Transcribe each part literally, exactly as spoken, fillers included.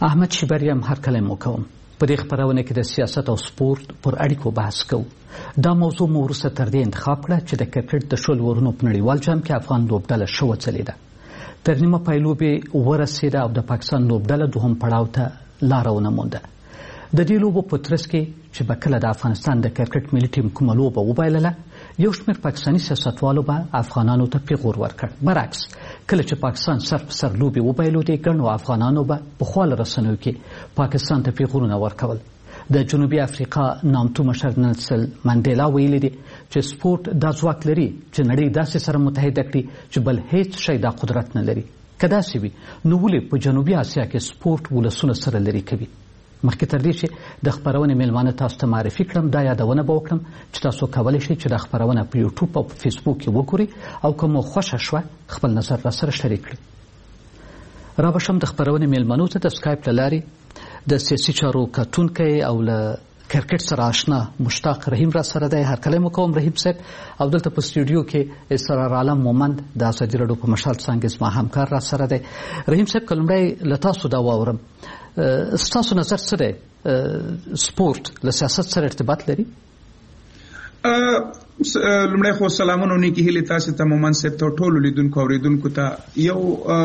احمد شیبریم هر کله مو کوم په دې خبرونه کې د سیاست او سپورت پر اړیکو بحث کوو. دا موضوع مو وروسته تر دې انتخاب کړه چې د کرکټ د شل ورونو په نړیوال جام کې افغان لوبډله ښه وځلېده. تر نیمه پای لوبې ورسېده او د پاکستان لوبډله دوهم پړاو ته لاره ونه مونده. د دې لوبو په ترڅ کې چې به کله د افغانستان د کرکټ ملي ټیم کومه لوبه وبایلله، یو شمېر پاکستاني سیاستوالو به افغانانو ته پیغور ورکړ. برعکس کله چې پاکستان سر په سر لوبې وبایلودې، ګڼو افغانانو به په خواله رسنیو کې پاکستان ته پیغورونه ورکول. د جنوبي افریقا نامتو مشر نیلسن منډیلا ویلي دي چې سپورت دا ځواک لري چې نړۍ داسې سره متحده کړي چې بل هیڅ شی دا قدرت نه لري. که داسې وي نو ولې په جنوبي اسیا کې سپورت ولسونه سره لري کوي؟ مخکې تر دې چې د خپرونې میلمانه تاسو ته معرفي کړم، دا یادونه به وکړم چې تاسو کولی شئ چې دا خپرونه په یوټیوب او په فیسبوک کې وګورئ او که مو خوښه شوه خپل نظر راسره شریک کړئ. رابشم د خپرونې میلمنو ته د سکایپ له لارې د سیاسي چارو کتونکی او له کرکټ سره آشنا مشتاق رحیم را سره دی. هر کله مو کوم رحیم صاحب. او دلته په سټوډیو کې اسرار عالم مومند د ازادي راډیو په مشال څانګې زما همکار را سره دی. رحیم صاحب، که لومړی له تاسو دا واورم، ستاسو نظر څه دی؟ سپورت له سیاست سره ارتباط لري؟ لومړی خو سلامونه نیکې هیلې تاسې ته مومند صاحب ته ټولو لیدونکو اورېدونکو ته. یو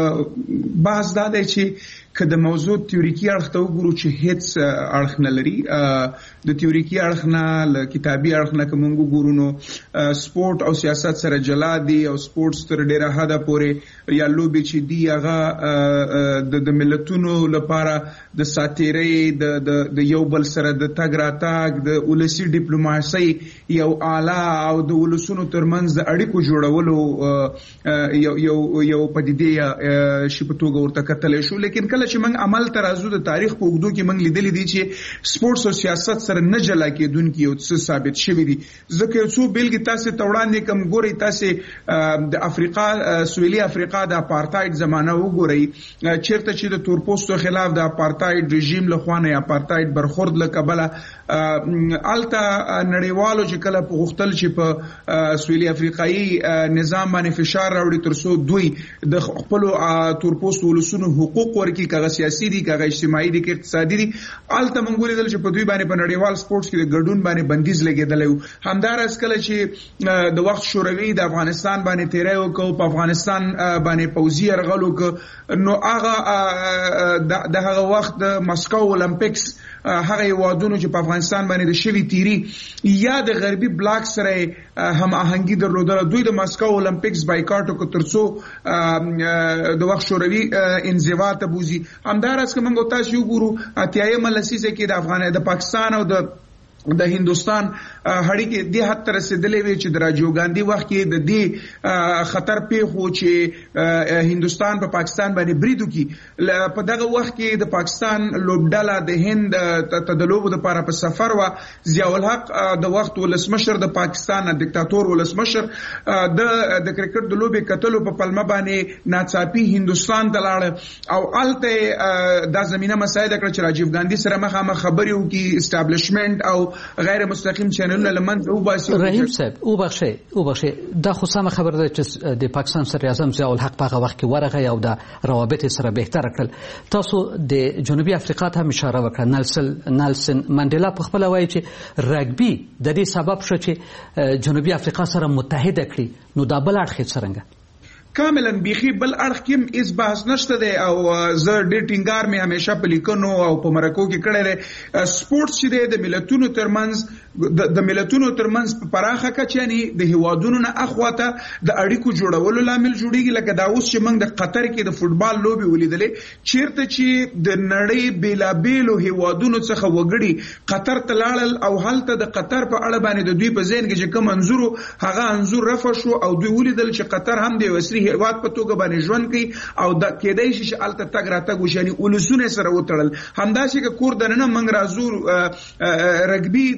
بحث دا دی چې که د موضوع تیوریکي اړخ ته وګورو چې هیڅ اړخ نه لري. د تیوریکي اړخ نه له کتابي اړخ نه که موږ وګورو نو سپورت او سیاست سره جلا دي او سپورت تر ډېره حده پورې یا لوبې چې دي هغه د ملتونو لپاره د ساتیرۍ د یو بل سره د تګ راتګ د ولسي ډیپلوماسۍ یو اعلی او د ولسونو ترمنځ د اړیکو جوړولو یو یو یو پدیدې شي په توګه ورته کتلی شو. لیکن کله چې موږ عمل ته راځو د تاریخ په اوږدو کې موږ لیدلی دي چې سپورټس او سیاست سره نه جلا کېدونکي یو څه ثابت شوي دي. ځکه یو څو بیلګې تاسې ته وړاندې کړم. ګورئ تاسې د افریقا سویلي افریقا د اپارتایډ زمانه وګورئ، چېرته چې د تورپوستو خلاف د اپارتایډ رژیم لخوا نه اپارتایډ برخورد له کبله هلته نړیوالو چې کله په غوښتل چې په سویلي افریقایي نظام باندې فشار راوړي تر څو دوی د خپلو تورپوستو ولسونو حقوق ورکړي، که هغه سیاسي دي که هغه اجتماعي دي که اقتصادي دي، هلته موږ ولیدل چې په دوی باندې په نړیوال سپورټس کې د ګډون باندې بندیز لګېدلی و. همداراز کله چې د وخت شوروي د افغانستان باندې تیری وکړو، په افغانستان باندې پوځي یرغل وکړ، نو هغه د هغه وخت د مسکو اولمپیکس هغه هیوادونو چې په افغانستان باندې د شوي تیری یا د غربي بلاک سره هم آهنګي درلودله، دوی د مسکو اولمپیکس بایکاټ وکړ تر څو د وخت شوروي انزوا ته بوځي. همداراز که موږ تاسو وګورو اتیایمه لسیزه کې د افغان د پاکستان او د د هندوستان هړیکې دې حد ته رسېدلې وې چې د راجیو ګاندي وخت کې د دې خطر پیښ و چې هندوستان په پاکستان باندې برید وکړي. په دغه وخت کې د پاکستان لوبډله د هند ته د لوبو دپاره په سفر وه. ضیاء الحق د وخت ولسمشر د پاکستان دیکتاتور ولسمشر د د کرکټ د لوبې کتلو په پلمه باندې ناڅاپي هندوستان ته لاړه او هلته دا زمینه مساعده کړه چې راجیو ګاندي سره مخامخ خبرې وکړي، اسټابلیشمنټ او غیر مستقیم چینلونه لمنځه وباسي. رحیم صاحب وبخښئ وبخښئ دا خو سمه خبره ده چې د پاکستان صدر اعظم ضیاء الحق په هغه وخت کې ورغی او د روابط سره بهتره کړل. تاسو د جنوبي افریقا ته هم اشاره وکړه. نیلسن نیلسن منډیلا په خپله وایي چې رګبي د دې سبب شو چې جنوبي افریقا سره متحده کړي. نو دا بل اړخ یې څرنګه؟ کاملا بیخي بل اړخ کې هیڅ بحث نشته دی او زه ډېر ټینګار مې همیشه په لیکنو او په مرکو کې کړی دی. سپورټس چې دی د ملتونو ترمنځ د ملتونو ترمنځ په پراخه کچه یعنې د هیوادونو نه اخواته د اړیکو جوړولو لامل جوړیږي. لکه دا اوس چې موږ د قطر کې د فوټبال لوبې ولیدلې، چیرته چې د نړۍ بېلابېلو هیوادونو څخه وګړي قطر ته لاړل او هلته د قطر په اړه باندې د دوی په ذهن کې چې کوم انځور هغه انځور رفع شو او دوی ولیدل چې قطر هم د یو عصري هیواد په توګه باندې ژوند کوي او د کېدای شي چې هلته تګ راتګ وشي، یعنې ولسونه سره وتړل. همداسې که کور دننه موږ راځو رګبي داسې یو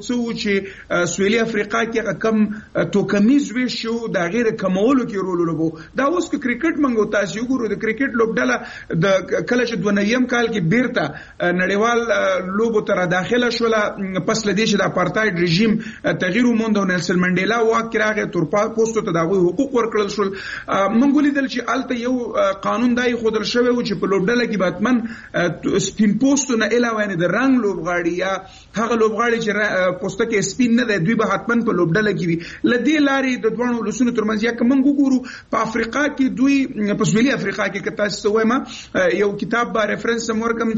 څه و چې سویلي افریقا کې کم توکمیز ویش شو د غیر کمولو کې رول لوبو. دا اوس کې کرکټ منغو تاسو وګورئ د کرکټ لوبډله د کله چې دوه نویم کال کې بیرته نړیوال لوبو تر داخله شول پس لدې چې د اپارټاید رژیم تغییر وموند او نیلسن منډیلا واک کې راغی تر پوسټو ته دغه حقوق ورکړل شول. موږ لیدل چې الته یو قانون دای خودل شوی و چې په لوبډله کې باتمن سپین پوسټو نه علاوه نه د رنگ لوبغاړي یا هغه لوبغاړي چې پوسټه کې سپین نه دی دوی به حتمن په لوبډله کې وي. لدې لارې د دوه ولسونو ترمنځ یا کوم ګورو په افریقا کې دوی په سویلي افریقا کې کته سوېما یو کتاب با ریفرنس مرکم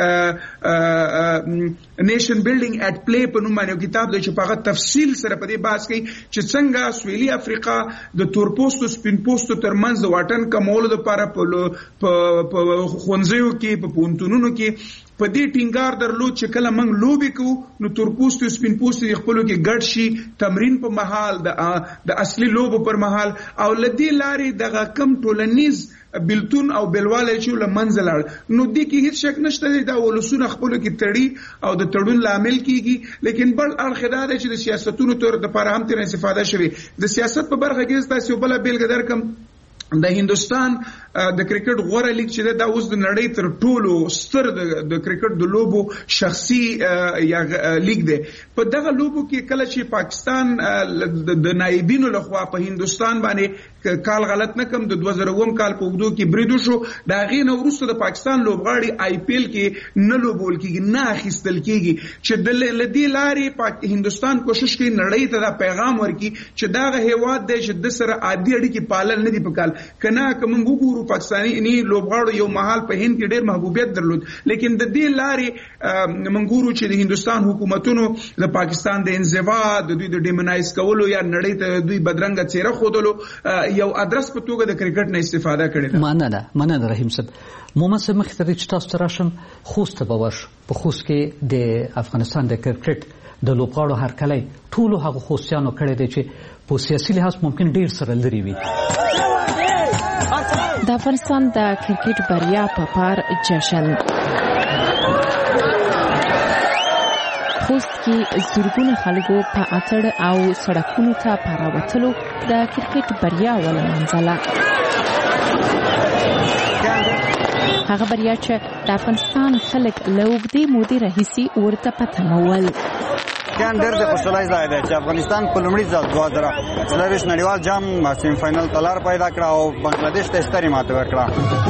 چې نیشن بیلډینګ اټ پلی په نوم باندې کتاب دی چې په هغه تفصیل سره په دې بحث کوي چې څنګه سویلي افریقا د تور پوسټو سپین پوسټو ترمنځ د واټن کمولو لپاره په خونځیو کې په پونتونونو کې په دې ټینګار درلود چې کله موږ لوبي کوو نو تور پوسټو سپین پوسټو خپلو کې ګډ شي تمرین په محل د د اصلي لوبو پر محل او لدی لارې دغه کم ټولنیز بلتون او بلواله چې لمنځل نو د کې هیڅ شک نشته دا ولسونه خپلو کې تړي او د تړون لامل کیږي. لیکن بل اړخ دا دی چې د سیاستونو تر د لپاره هم تر استفاده شوی د سیاست په برخه کې تاسو بل بیلګه درکم د هندستان د کرکټ غوړه لیګ چې دا اوس د نړۍ تر ټولو ستر د کرکټ د لوبو شخصي یا لیګ دی. په دغه لوبو کې کله چې پاکستان د نایبینو لخوا په هندستان باندې کال غلط نه کم د دوه زره اووه کال په وګړو کې بریدو شو دا غینه وروسته د پاکستان لوبغاړي آی پی ایل کې نه لوبول کېږي نه اخیستل کېږي چې د لدی لارې په هندستان کوشش کوي نړۍ ته دا پیغام ورکړي چې دا هیواد دی چې د سره عادي اړیکې پالل نه دي پکال کنه کوم وګورو پاکستاني ني لوبغاړو یو محل په هند کې ډېر محبوبیت درلود. لیکن د دې لارې منګورو چې د هندستان حکومتونو د پاکستان د انزوا د دوی د ډیمونایز کولو یا نړۍ ته دوی بدرنګه چهره خودلو یو ادرس په توګه د کرکټ نه استفاده کړي. مننه مننه رحیم صاحب. محمد صاحب مخ ته چې تاسو راشم خوست به ورش په خوست کې د افغانستان د کرکټ د لوبغاړو هرکلی ټولو هغه خوستیانو کړی دی چې په سیاسي لحاظ ممکن ډیر سره لري وي. د افغانستان د کرکټ بریا په پار جشن خوست کې زرګونه خلکو په اتړ او سړکونو ته پراوتلو د کرکټ بریا ولمنځله. هغه بریا چې د افغانستان خلک له اوږدې مودې راهیسې ورته په تمه ول. کان ډېر د خوشحالۍ ځای دی چې افغانستان په لومړي ځل دوه زره څلرویشت نړیوال جام سیمي فاینل ته لار پیدا کړه او بنگلادیش ته سترې ماتې ورکړه.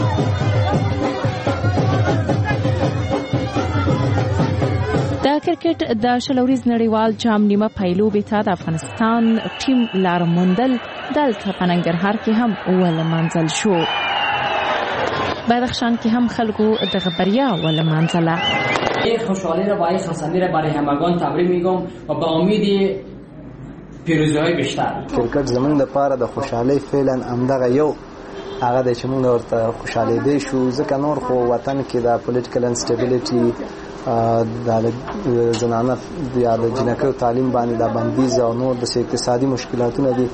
د کرکټ د شل ورځ نړیوال جام نیمه پایلوبې ته د افغانستان ټیم لار موندل دلته په ننګرهار کې هم ولمنځل شو. بدخشان کې هم خلکو دغه بریا ولمنځله. این خوشحالی را با این خسمی را برای همگان تبریک میگم و با امید پیروزی های بیشتر. کرکټ زمونږ لپاره د خوشحالۍ فعلا همدغه یو هغه د چې موږ ورته خوشحالي دی شو ځکه نور خو وطن کې د پولیټیکل انسټیبیلیټي د زنانه یا د جنکو تعلیم باندې د بندیز او نور د اقتصادي مشکلاتونه دي.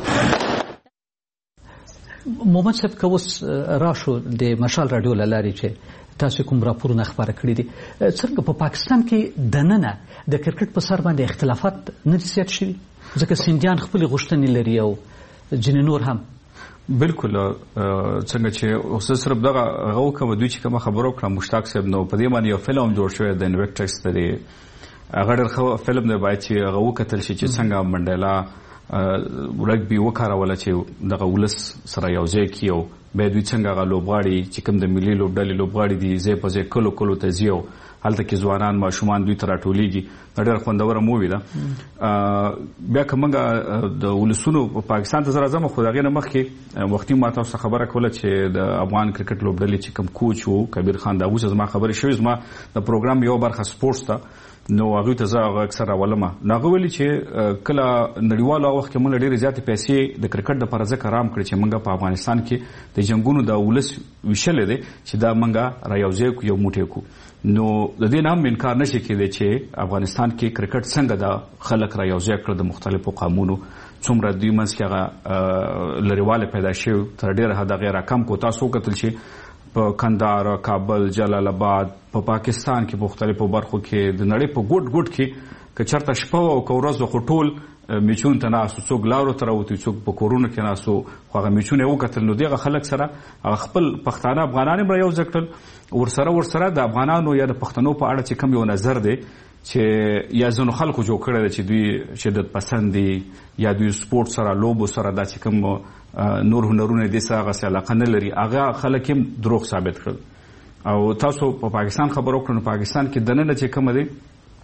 محمد صاحب کوس راشو د مشال رادیو لاري چې تاسو کوم راپورونه خبره کړی دي څنګه په پاکستان کې دننه د کرکټ په سر باندې اختلافات نه زیات شوي ځکه سندیان خپل غوښتنې لري او جن نور هم بالکل څنګه چې اوس صرف دغه غو کوم دوی چې کوم خبرو کړم مشتاق صاحب نو په دې باندې یو فلم جوړ شوی د انویکټکس دی هغه ډېر فلم دی باید چې غو کتل شي چې څنګه منډیلا رګبي وکاروله چې دغه ولس سره یو ځای کیو به دوی څنګه غا لوبغاړي چې کوم د ملي لوبډلې لوبغاړي دي زه په ځای کلو کلو ته زیو هلته کې ځوانان ماشومان دوی تر ټولېږي ډېر خوندوره مووي ده. بیا کومه د ولسونو په پاکستان ته زره زمو خو دغه نه مخکې وختي ما تاسو خبره کوله چې د افغان کرکټ لوبډلې چې کوم کوچ وو کبیر خان دا اوس زما خبره شوې زما د پروګرام یو برخه سپورتس ته نو هغه ته زه اکثر راولم نو هغه ویلي چې کله نړیوالو وخت کې موږ ډېرې زیاتې پیسې د کرکټ لپاره ځکه رام کړې چې موږ په افغانستان کې د جنګونو د ولس ویشلې دی چې دا موږ را یو ځای کو یو موټی کو نو د دې نام انکار نشي کېدی چې افغانستان کې کرکټ څنګه د خلک را یو ځای کړ د مختلفو قومونو څومره دوی منځ کې هغه لريواله پیدا شوه تر ډېره حد غیر کم کو تاسو کتل شي په کندهار کابل جلال آباد په پاکستان کې مختلفو برخو کې د نړۍ په ګډ ګډ کې که چرته شپه او که ورځ خو ټول میچون ته ناسو څوک لارو ته راوتي څوک په کورونو کې ناسو خو هغه میچونه وکتل نو دغه خلک سره هغه خپل پښتانه افغانان هم را یو ځای کړل ورسره ورسره د افغانانو یا د پښتنو په اړه چې کوم یو نظر دی چې یا ځینو خلکو جوړ کړی دی چې دوی شدت پسند دي یا دوی سپورټ سره لوبو سره دا چې کوم نور هنرونه دي سره هغسې علاقه نه لري هغه خلک هم دروغ ثابت کړل او تاسو په پاکستان خبر وکړو نو پاکستان کې دننه چې کومه دی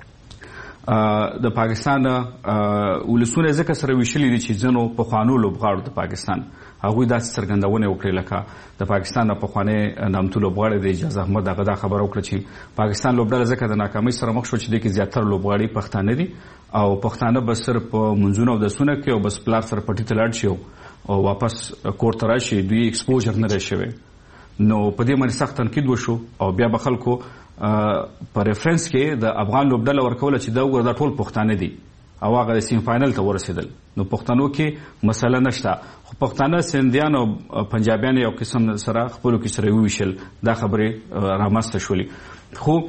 د پاکستان ولسونه ځکه سره ویشلي دي چې ځینو پخوانو لوبغاړو د پاکستان هغوی داسې څرګندونه وکړې لکه د پاکستان د پخوانی نامتو لوبغاړی د اجاز احمد هغه دا خبره وکړه چې پاکستان لوبډله ځکه د ناکامۍ سره مخ شو چې دې کې زیاتره لوبغاړي پښتانه دي او پښتانه به صرف په منځونو او دسونه کې او بس پلار سره پټي ته لاړ شي او واپس کور ته راشي دوی ایکسپوژر نه دی شوی نو په دې باندې سخت تنقید وشو او بیا به خلکو په ریفرنس کې د افغان لوبډله ورکوله چې دا وګوره دا ټول پښتانه دي او هغه د سیم فاینل ته ورسېدل نو پښتنو کې مسله نشته خو پښتانه سندیان او پنجابیان یو قسم سره خپلو کې سره وویشل دا خبرې رامنځته شولې خو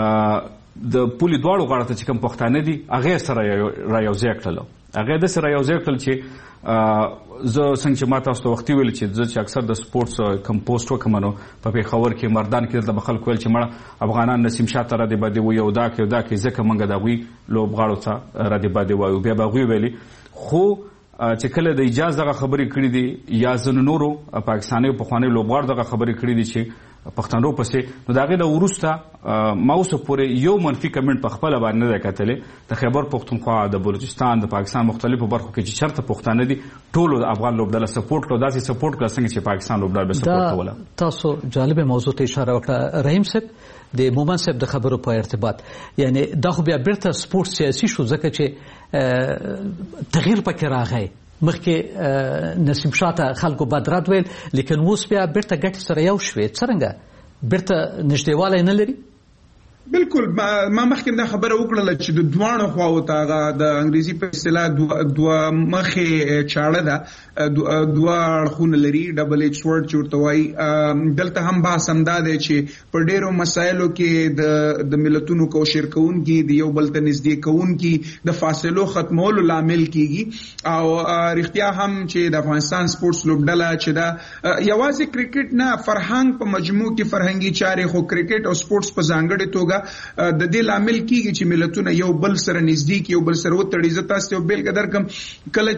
د پولې دواړو غاړه ته چې کوم پښتانه دي هغې سره را یوځای کړل هغې داسې را یوځای کړل چې زه څنګه چې ما تاسو ته وختي ویل چې زه چې اکثر د سپورټس کم پوسټ وکم نو په پېښور کې مردان کې دلته به خلک ویل چې مړه افغانان نسیم شاه ته رادې بادې وایي او دا کې او دا کې ځکه موږ د هغوی لوبغاړو ته رادې بادې وایو بیا به هغوی ویلي خو چې کله د اجاز دغه خبرې کړي دي یا ځینو نورو پاکستاني پخواني لوبغاړو دغه خبرې کړي دي چې پښتنو پسې نو د هغې نه وروسته ما اوسه پورې یو منفي کمنټ په خپله باندې نه دی کتلی د خیبر پښتونخوا د بلوچستان د پاکستان مختلفو برخو کې چې چېرته پښتانه دي ټولو د افغان لوبډله سپورټ کړو داسې سپورټ کړه څنګه چې پاکستان لوبډله به سپورټ کوله تاسو جالبه موضوع ته اشاره وکړه رحیم صاحب د مومن صاحب د خبرو په ارتباط یعنی دا خو بیا بیرته سپورټ سیاسي شو ځکه چې تغییر پکې راغی مخکې نسیم شاه ته خلکو بدرد ویل لیکن اوس بیا بیرته ګټې سره یو شوې څرنګه بیرته نږدېوالی نه لري بالکل ما مخکې دا خبره وکړله چې د دواړو خواو ته هغه د انګریزي په اصطلاح دوه مخې چاړه ده دوه اړخونه لري ډبل ایچ ورډ چې ورته وایي دلته هم بحث همدا دی چې په ډېرو مسایلو کې د د ملتونو کوشر کوونکي د یو بل ته نږدې کوونکي د فاصلو ختمولو لامل کیږي او رښتیا هم چې د افغانستان سپورټس لوبډله چې دا یوازې کرکټ نه فرهنګ په مجموع کې فرهنګي چارې خو کرکټ او سپورټس په ځانګړې توګه د دې لامل کیږي چې ملتونه یو بل سره نږدې کی یو بل سره وتړي زه تاسو ته بیل قدر کم کله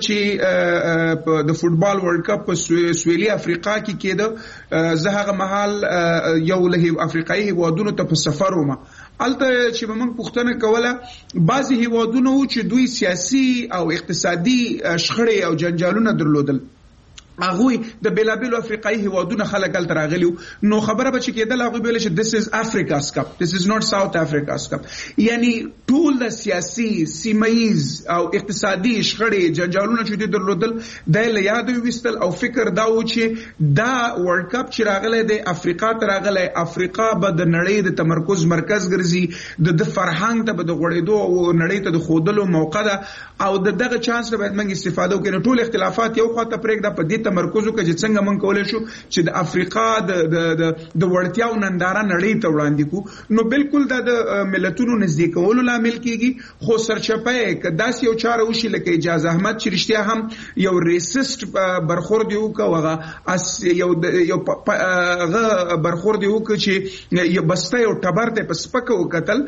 چې د فوتبال ورلد کپ په سویلي افریقا کې کېده زه هغه مهال یو له افریقایي هیوادونو ته په سفر وم الته چې موږ پوښتنه کوله بعضی هیوادونو چې دوی سیاسي او اقتصادي شخړې او جنجالونه درلودل هغوی د بیلابیلو افریقایي هیوادونو خلک هلته راغلي نو خبره به چې کېدله هغوی به ویل چې this is Africa's cup this is not South Africa's cup یعنی ټول د سیاسي سیمهیز او اقتصادي شخړې جنجالونه چې دوی درلودل دا یې له یاده ویستل او فکر دا و چې دا ورلد کپ چې راغلی دی افریقا ته راغلی افریقا به د نړۍ د تمرکز مرکز ګرځي د د فرهنګ ته به د غوړېدو او نړۍ ته د ښودلو موقع ده او د دغه چانس نه باید موږ استفاده وکړو ټول اختلافات یو خواته پرېږده په دې تمرکز وکړي چې څنګه موږ کولی شو چې د افریقا د د د وړتیاو ننداره نړۍ ته وړاندې کړو نو بالکل دا د ملتونو نږدې کولو لامل کیږي خو سرچپه یې که داسې یو چاره وشي لکه اجاز احمد چې رښتیا هم یو ریسسټ برخورد یې وکړه یو یو هغه برخورد یې وکړه چې یو بسته یو ټبر ته په سپکه وکتل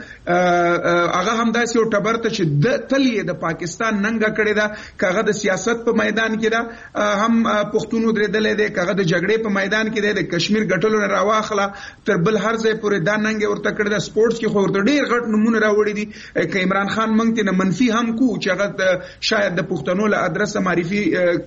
هغه هم داسې یو ټبر ته چې د تل یې د پاکستان ننګه کړې ده که هغه د سیاست په میدان کې ده هم پښتون درېدلې ده کغه د جګړې په میدان کې ده د کشمیر ګټلو نه راواخله تر بل هر ځای پورې دا ننګ ورته کړی ده سپورټس کې خو ورته ډېر غټ نمونه راوړي دي که عمران خان موږ ته منفي هم کو چې هغه شاید د پښتنو له ادرسه معرفي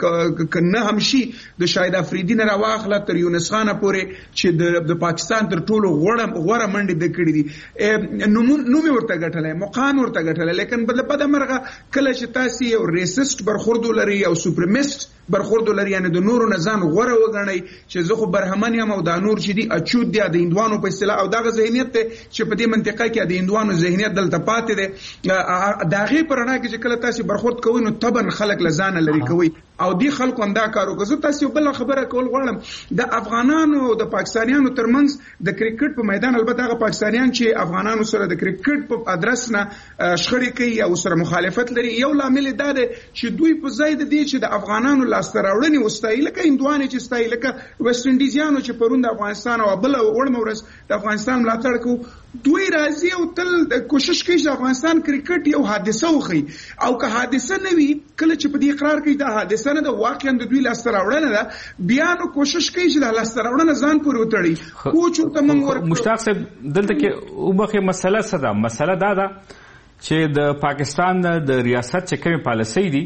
کنه هم شي د شاهد افریدي نه راواخله تر یونس خان پورې چې د پاکستان تر ټولو غوړه غوړه منډې د کړې دي نوم ورته ګټلې مقام ورته ګټلې لیکن بل په د مرغه کله چې تاسو یو ریسسټ برخورد لري او سوپرمیست برخورد لري یعنی د نورو نزان غوړه وګڼي چې زه خو برهمن یم او دا نور چې دي اچود دي د هندوانو په اصطلاح او دغه ذهنیت ته چې په دې منطقه کې د هندوانو ذهنیت دلته پاتې دی دا غي پرنا کې چې کله تاسو برخورد کوئ نو تبن خلک لزان لري کوي او دی خلکو هم دا کار وکړ. زه تاسو بل خبره کول غواړم د افغانانو او د پاکستانیانو ترمنځ د کرکټ په میدان، البته هغه پاکستانیان چې افغانانو سره د کرکټ په ادرس نه شخړې کوي او سره مخالفت لري، یو لامل دا دی چې دوی په ځای د دې چې د افغانانو لاسته راوړنې وستایي، لکه هندوانې چې ستایي، لکه ویسټ انډیزیانو چې پرون د افغانستان او بل وړمه ورځ د افغانستان ملاتړ کوي، دوی راځي او تل کوشش کوي چې افغانستان کرکټ یو حادثه وخی، او که حادثه نه وي کله چې په دې اقرار کوي دا حادثه نه ده، واقعا د دوی لاسته راوړنه ده، بیا نو کوشش کوي چې د لاسته راوړنه ځان پورې وتړي. کوچ ورته موږ ورکړو. مشتاق صاحب دلته کې وبخې مسله څه ده؟ مسله دا ده چې د پاکستان د ریاست چې کومې پالیسۍ دي،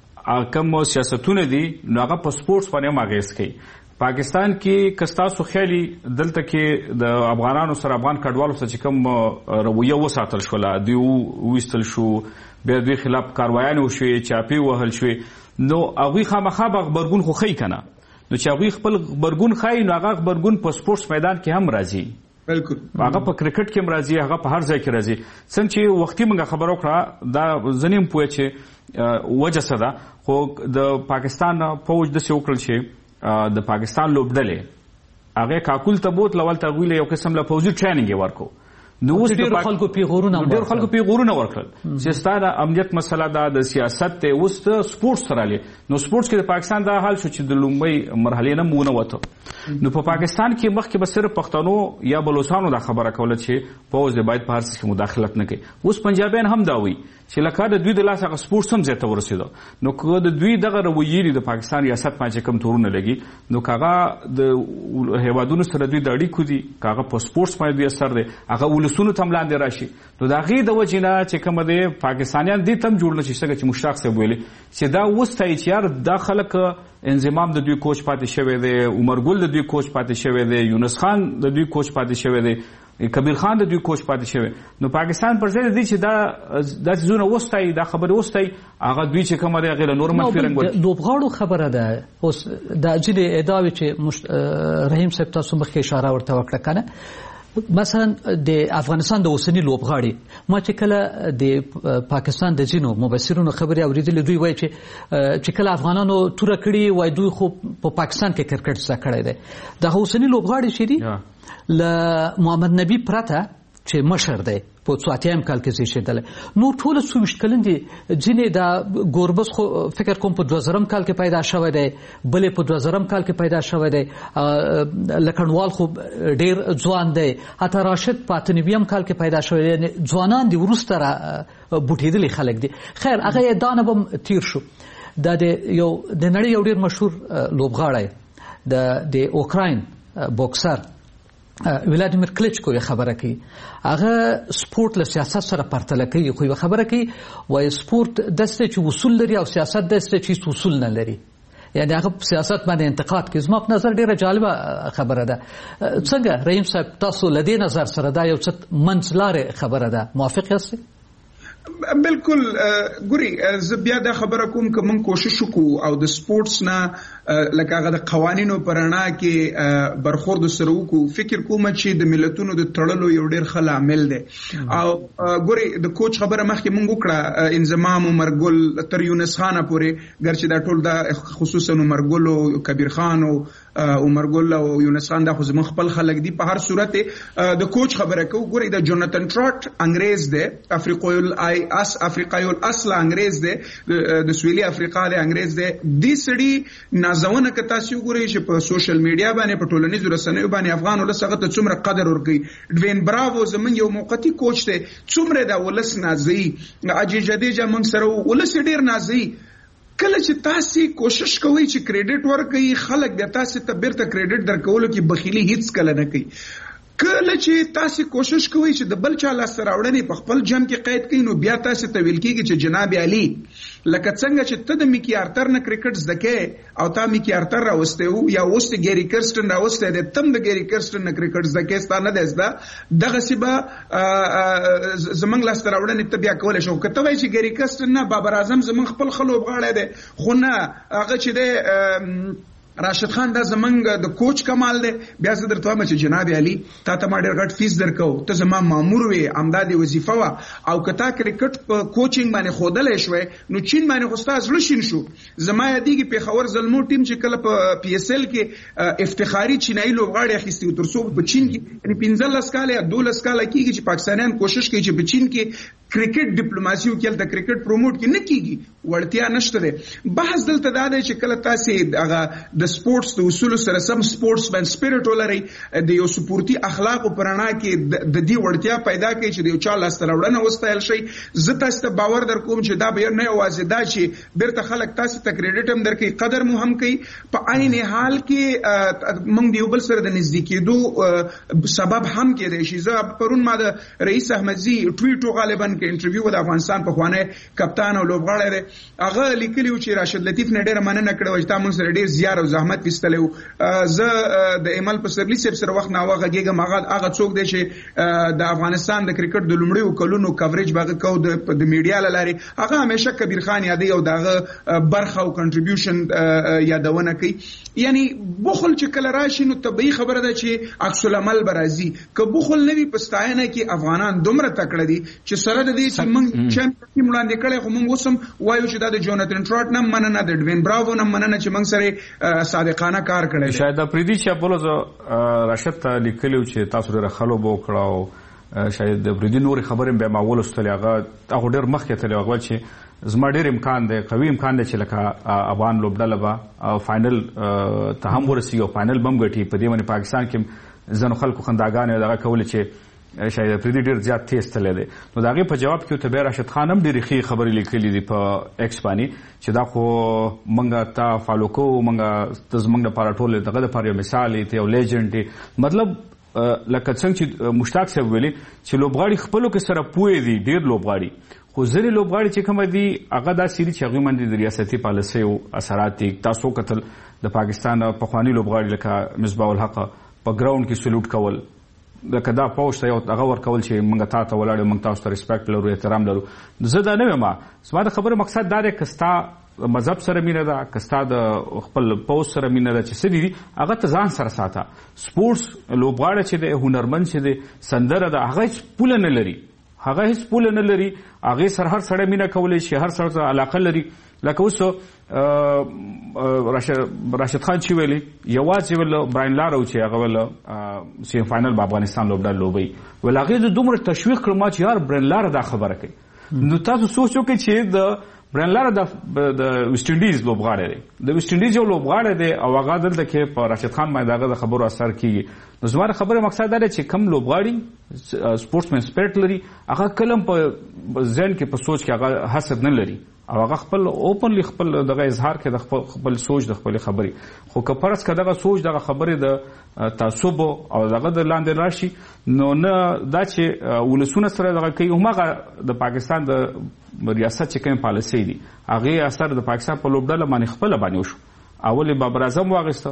کوم سیاستونه دي، نو هغه په سپورټس باندې هم اغېز کوي. پاکستان کې که ستاسو خیالي دلته کې د افغانانو سره افغان کډوالو سره چې کوم رویه وساتل شوله، دوی وویستل شو، بیا دوی خلاف کاروایانې وشوې، چاپې ووهل شوې، نو هغوی خامخا به غبرګون خو ښیي که نه؟ نو چې هغوی خپل غبرګون ښایي نو هغه غبرګون په سپورټس میدان کې هم راځي، بالکل هغه په کرکټ کې هم راځي، هغه په هر ځای کې راځي. څنګه چې وختي موږ خبره وکړه، دا زه نه یم پوهه چې وجه څه ده، خو د پاکستان فوج داسې وکړل چې د پاکستان لوبډلې هغه کاکل ته بوتله، ولته هغوی له یو قسم له پوځي ټریننګ یې ورکړو. نو اوس ډېرو خلکو پیغورونه ډېرو خلکو پیغورونه ورکړل چې ستا د امنیت مسله ده، د سیاست دی، اوس د سپورټس سره راغلی. نو سپورټس کې د پاکستان دا حال شو چې د لومړۍ مرحلې نه مو ونه وته. نو په پاکستان کې مخکې به صرف پښتنو یا بلوچستانو دا خبره کوله چې پوځ باید په هر څه کې مداخلت نه کوي. اوس پنجابیان هم دا وایي چې لکه د دوی د لاسه هغه سپورټس هم ځای ته ورسېده. نو که د دوی دغه رویې دي د پاکستان ریاست باندې چې کوم تورونه لګي، نو که هغه د هیوادونو سره دوی د اړیکو دي، که هغه په سپورټس باندې دوی اثر دی، هغه ولسونو ته هم لاندې راشي، نو د هغې د وجې نه چې کومه دی پاکستانیان دې ته هم جوړ نه شي. څنګه چې مشتاق صاحب ویلي چې دا وستایي چې یار دا خلک انضمام د دوی کوچ پاتې شوی دی، عمر ګل د دوی کوچ پاتې شوی دی، یونس خان د دوی کوچ پاتې شوی دی، کبیر خان د دوی کوچ پاتې شوی. نو پاکستان پر ځای دی چې دا دا څیزونه وستایي، دا خبرې وستایي، هغه دوی چې کومه دی هغې له نور منفي رنګ ورکړي. لوبغاړو خبره ده. اوس دا ځینې ادعاوې چې رحیم صاحب تاسو مخکې اشاره ورته وکړه که نه، مثلا د افغانستان د اوسني لوبغاړي، ما چې کله د پاکستان د ځینو مبصرونو خبرې اورېدلې، دوی وایي چې چې کله افغانانو توره کړي وایي دوی خو په پاکستان کې کرکټ زده کړی دی. دغه اوسني لوبغاړي چې دي له محمد نبي پرته چې مشر دی په څو اتیایم کال کې زیږېدلی، نور ټوله څو ویشت کلن دي. ځینې د ګوربز خو فکر کوم په دوه زرم کال کې پیدا شوی دی، بلې په دوه زرم کال کې پیدا شوی دی، لکڼوال خو ډېر ځوان دی، حتی راشد په اته نویم کال کې پیدا شوی دی. یعنې ځوانان دي، وروسته را بوټېدلي خلک دي. خیر هغه یې دا نه به هم تیر شو. دا د یو د نړۍ یو ډېر مشهور لوبغاړی د اوکراین بوکسر ولادیمیر کلیچکو یې خبره کوي، هغه سپورټ له سیاست سره پرتله کوي، خو یې خبره کوي وایي سپورټ داسې دی چې اصول لري او سیاست داسې دی چې هیڅ اصول نه لري. یعنې هغه په سیاست باندې انتقاد کوي. زما په نظر ډېره جالبه خبره ده. څنګه رحیم صاحب تاسو له دې نظر سره دا یو څه منځلارې خبره ده، موافق یاستئ؟ بالکل. ګوري زه بیا دا خبره کوم که موږ کوشش وکړو او د سپورټس نه لکه هغه د قوانینو په رڼا کې برخورد سره وکړو، فکر کوم چې د ملتونو د تړلو یو ډېر ښه لامل دی. او ګوري د کوچ خبره مخکې موږ وکړه، انضمام عمر ګل تر یونس خانه پورې، ګرچې دا ټول دا خصوصا عمر ګل او کبیر خان او عمر ګل او یونس خان دا خو زموږ خپل خلک دي. په هر صورت د کوچ خبره کوو. ګوري د جوناتن ټراټ انګریز دی، افریقایي اس افریقایي الاصل انګریز دی، د سویلي افریقا دی انګریز دی. دې سړي نازونه که تاسو وګورئ چې په سوشل میډیا باندې په ټولنیزو رسنیو باندې افغان ولس هغه ته څومره قدر ورکوي. ډوین براوو زموږ یو موقتي کوچ دی، څومره د ولس نازوي. اجي جدیجه موږ سره ولس ډېر نازوي. کله چې تاسو کوشش کوئ چې کریډټ ورکړئ، خلک بیا تاسو ته بیرته کریډټ درکولو کې بخیلي هیڅ کله نه کوي. کله چې تاسو کوشش کوئ چې د بل چا لاسته راوړنې په خپل جام کې قید کړئ، نو بیا تاسو ته ویل کېږي چې جناب علي لکه څنګه چې ته د میکی آرتر نه کرکټ زده کوې او تا میکی آرتر راوستی و، یا اوس د ګیری کرسټن راوستی دی، تم د ګیری کرسټن نه کرکټ زده کوې، ستا نه دی زده، دغسې به زموږ لاسته راوړنې ته بیا کولی شو. که ته وایې چې ګیری کرسټن نه، بابر اعظم زموږ خپل ښه لوبغاړی دی، خو نه هغه چې دی راشد خان دا زمنګ د کوچ کمال دی. بیا زه درته وایم چې جناب علي تا ته ما ډېر غټ فیس درکو، ته زما مامور وې، امدادي وظیفه وه، او که تا کرکټ په کوچینګ باندې ښودلی شوی نو چین باندې خو ستا زړه شین شو. زما یادېږي پېښور زلمو ټیم چې کله په پی ایس ایل کې افتخاري چینایي لوبغاړي اخیستي و، تر څو په چین کې یعنې پنځلس کاله یا دولس کاله کېږي چې پاکستانیان کوشش کوي چې په چین کې کرکټ ډیپلوماسي وکړي، هلته کرکټ پروموټ کې نه کېږي، وړتیا نشته دی. بحث دلته دا دی چې کله تاسې هغه د سپورټس د اصولو سره سم سپورټس مین سپیرټ ولرئ، د یو سپورتي اخلاقو په رڼا کې د دې وړتیا پیدا کوي چې د یو چا لاسته راوړنه وستایل شي. زه تاسو ته باور در کوم چې دا به نه یوازې دا چې بیرته خلک تاسو ته کریډټ هم درکوي، قدر مو هم کوي، په عین حال کې موږ د یو بل سره د نږدې کېدو سبب هم کېدای شي. زه پرون ما د رئیس احمدزي ټویټ غالبا کې انټرویو د افغانستان پخوانی کپتان او لوبغاړی دی، هغه لیکلی و چې راشد لطیف نه ډېره مننه کړې وه چې تا موږ سره ډېر زیار او زحمت ویستلی و. زه د ایمل پسرلي صاحب سره وخت ناوخت غږېږم، هغه هغه څوک دی چې د افغانستان د کرکټ د لومړیو کلونو کوریج به هغه کوو د میډیا له لارې. هغه همیشه کبیر خان یادوي او د هغه برخه او کنټریبیوشن یادونه کوي. یعنی بخل چې کله راشي نو طبیعي خبره ده چې عکس العمل به راځي. که بخل نه وي په ستاینه کې افغانان دومره تکړه دي چې سره د دې چې موږ چمپیون وړاندې کړی، خو موږ اوس هم وایو چې دا د جوناتن ټراټ نه مننه، د ډوین براوو نه مننه چې موږ سره صادقانه کار کړی. شاید پریدي چې بولو راشد ته لیکلی چې تاسو ډېره ښه لوبه وکړه او شاید د پریدي نورې خبرې بیا ما ولوستلې، هغه هغه ډېر مخکې تللی، هغه چې زما ډېر امکان دی، قوي امکان دی چې لکه افغان لوبډله به فاینل ته هم ورسېږي او فاینل به هم ګټي. په دې باندې پاکستان کې ځینو خلکو خنداګانې دغه کولې چې شاید پریدي ډېر زیات تیز تللی دی. نو د هغې په جواب کې ورته بیا راشد خان هم ډېرې ښې خبرې لیکلي دي په ایکس باندې چې دا خو موږ تا فالو کوو، موږ ته زموږ دپاره ټول دغه دپاره یو مثال یې، ته یو لیجنډ یې. مطلب لکه څنګه چې مشتاق صاحب ویلي چې لوبغاړي خپلو کې سره پوهې دي، ډېر لوبغاړي، خو ځینې لوبغاړي چې کومه دي هغه داسې دي چې هغوی باندې د ریاستي پالیسیو اثرات دي. تاسو وکتل د پاکستان پخواني لوبغاړي لکه مصباح الحق په ګراونډ کې سلوټ کول، لکه دا پوسټ یو هغه ورکول چې موږ تا ته ولاړ یو، موږ تاسو ته ریسپیکټ لرو، احترام لرو. زه دا نه یم، زما د خبرو مقصد دا دی که ستا مذهب سره مینه ده، که ستا د خپل پوسټ سره مینه ده، چې څه دي هغه ته ځان سره ساته. سپورټس لوبغاړی چې دی، هنرمند چې دی، سندره ده، هغه هېڅ پوله نه لري، هغه هېڅ پوله نه لري، هغې سره هر سړی مینه کولی شي، هر سړی سره علاقه لري. لکه اوس راشد خان چې ویلي یوازې ویل براین لارو چې هغه ویل سیم فاینل به افغانستان لوبډله لوبوي، ویل هغې د دومره تشویق کړم ما چې یار براین لاره دا خبره کوي. نو تاسو سوچ وکړئ چې د براین لاره د ویسټ انډیز لوبغاړی دی، د ویسټ انډیز یو لوبغاړی دی او هغه دلته کې په راشد خان باندې هغه د خبرو اثر کېږي. نو زما د خبرې مقصد دا دی چې کوم لوبغاړي سپورټس مین سپیرټ لري، هغه کله هم په ذهن کې په سوچ کې هغه حسد نه لري او هغه خپل اوپنلی خپل دغه اظهار کې د خپل خپل سوچ د خپل خبرې. خو که فرض که دغه سوچ دغه خبرې د تعصب او دغه د لاندې راشي، نو نه دا چې ولسونه سره دغه کوي، هماغه د پاکستان د ریاست چې کوم پالیسۍ دي هغې اثر د پاکستان په لوبډله باندې خپله باندې وشو. اول یې بابر اعظم واخیسته،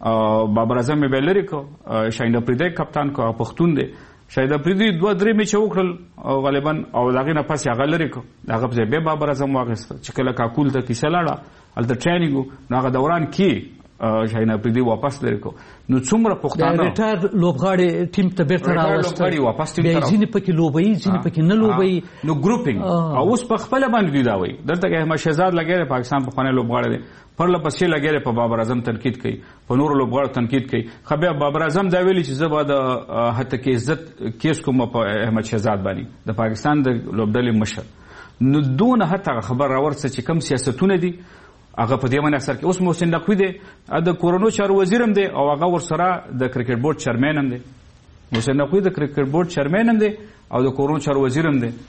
بابر اعظم یې بیا لرې کړه، شاهین افریدی کپتان کړه، پښتون دی. شاهید افریدي دوه درې میچه وکړل غالبا او د هغې نه پس یې هغه لرې کړ، د هغه په ځای بیا بابر اعظم واخیسته چې کله کاکول ته کیسه لاړه هلته ټرینینګ و، نو هغه دوران کې شاهین افریدي واپس لرې کړو. نو څومره پښتانه د ریټایر لوبغاړي ټیم ته بیرته راوستل، بیا ځینې پکې لوبوي، ځینې پکې نه لوبوي، نو ګروپینګ. او اوس په خپله باندې دوی دا وایي دلته کې احمد شهزاد لګی دی، پاکستان پخوانی لوبغاړی دی، پرله پسې لګی دی، په بابر اعظم تنقید کوي، په نورو لوبغاړو تنقید کوي. خو بیا بابر اعظم دا ویلي چې زه به د هتکې عزت کیس کوم په احمد شهزاد باندې، د پاکستان د لوبډلې مشر. نو دونه حتی خبر راورسه چې کوم سیاستونه دي هغه په دې باندې اثر کوي. اوس محسن نقوي دی، د کورونو چارو وزیر هم دی او هغه ورسره د کرکټ بورډ چیرمن هم دی. محسن نقوي د کرکټ بورډ چیرمن هم دی او د کورونو چارو وزیر هم دی.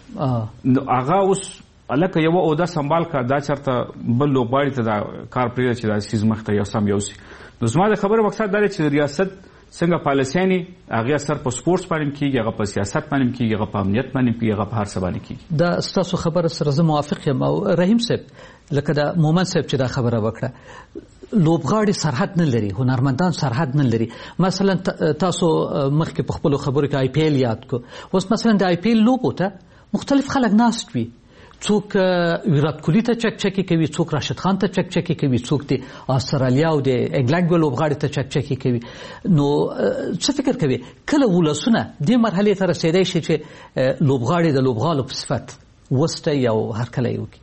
هغه اوس الکه یو عہده سنبال کا دا چرته بل لوبغاړي ته دا کار پرېږده چې دا سیز مخته یو سم یوسي. نو زما د خبرې مقصد دا دی چې ریاست څنګه پالیسیانې هغې اثر په سپورټس باندې کېږي، هغه په سیاست باندې کېږي، هغه په امنیت باندې کېږي، هغه په هر څه باندې کېږي. دا ستاسو خبره سره زه موافق یم. او رحیم صاحب لکه د مومن صاحب چې دا خبره وکړه، لوبغاړي سرحد نه لري، هنرمندان سرحد نه لري. مثلا تاسو مخکې په خپلو خبرو کې آی پی ایل یاد کو، اوس مثلا د آی پی ایل لوبو ته مختلف خلک ناست وي، څوک ویرات کوهلي ته چکچکي کوي، څوک راشد خان ته چکچکي کوي، څوک د استرالیا او د انګلند لوبغاړي ته چکچکي کوي. نو څه فکر کوي کله ولسونه دې مرحلې ته رسېدای شي چې لوبغاړي د لوبغالو په صفت وسته یو هرکلی وکړي؟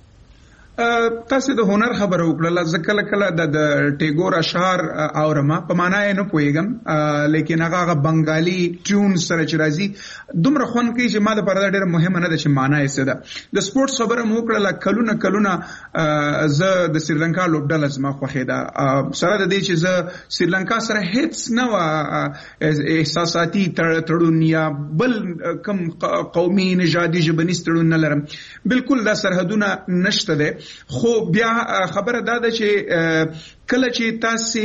تاسو د هنر خبره وکړه، زه کله کله د ټیګور اشعار اورم، په معنا یې نه پوهیږم، لیکن هغه بنگالي ټیون سره چې راځي دومره خوند کوي چې ما د پرده ډېره مهمه نه ده چې معنا یې څه ده. د سپورټس خبره مو وکړه، کلونه کلونه زه د سریلانکا لوبډله زما خوښې ده، سره د دې چې زه سریلانکا سره هیڅ نه وه احساساتي تړون یا بل کم قومي نژادي ژبنیز تړون نه لرم، بالکل دا سرحدونه نشته ده. خو بیا خبره دا ده چې کله چې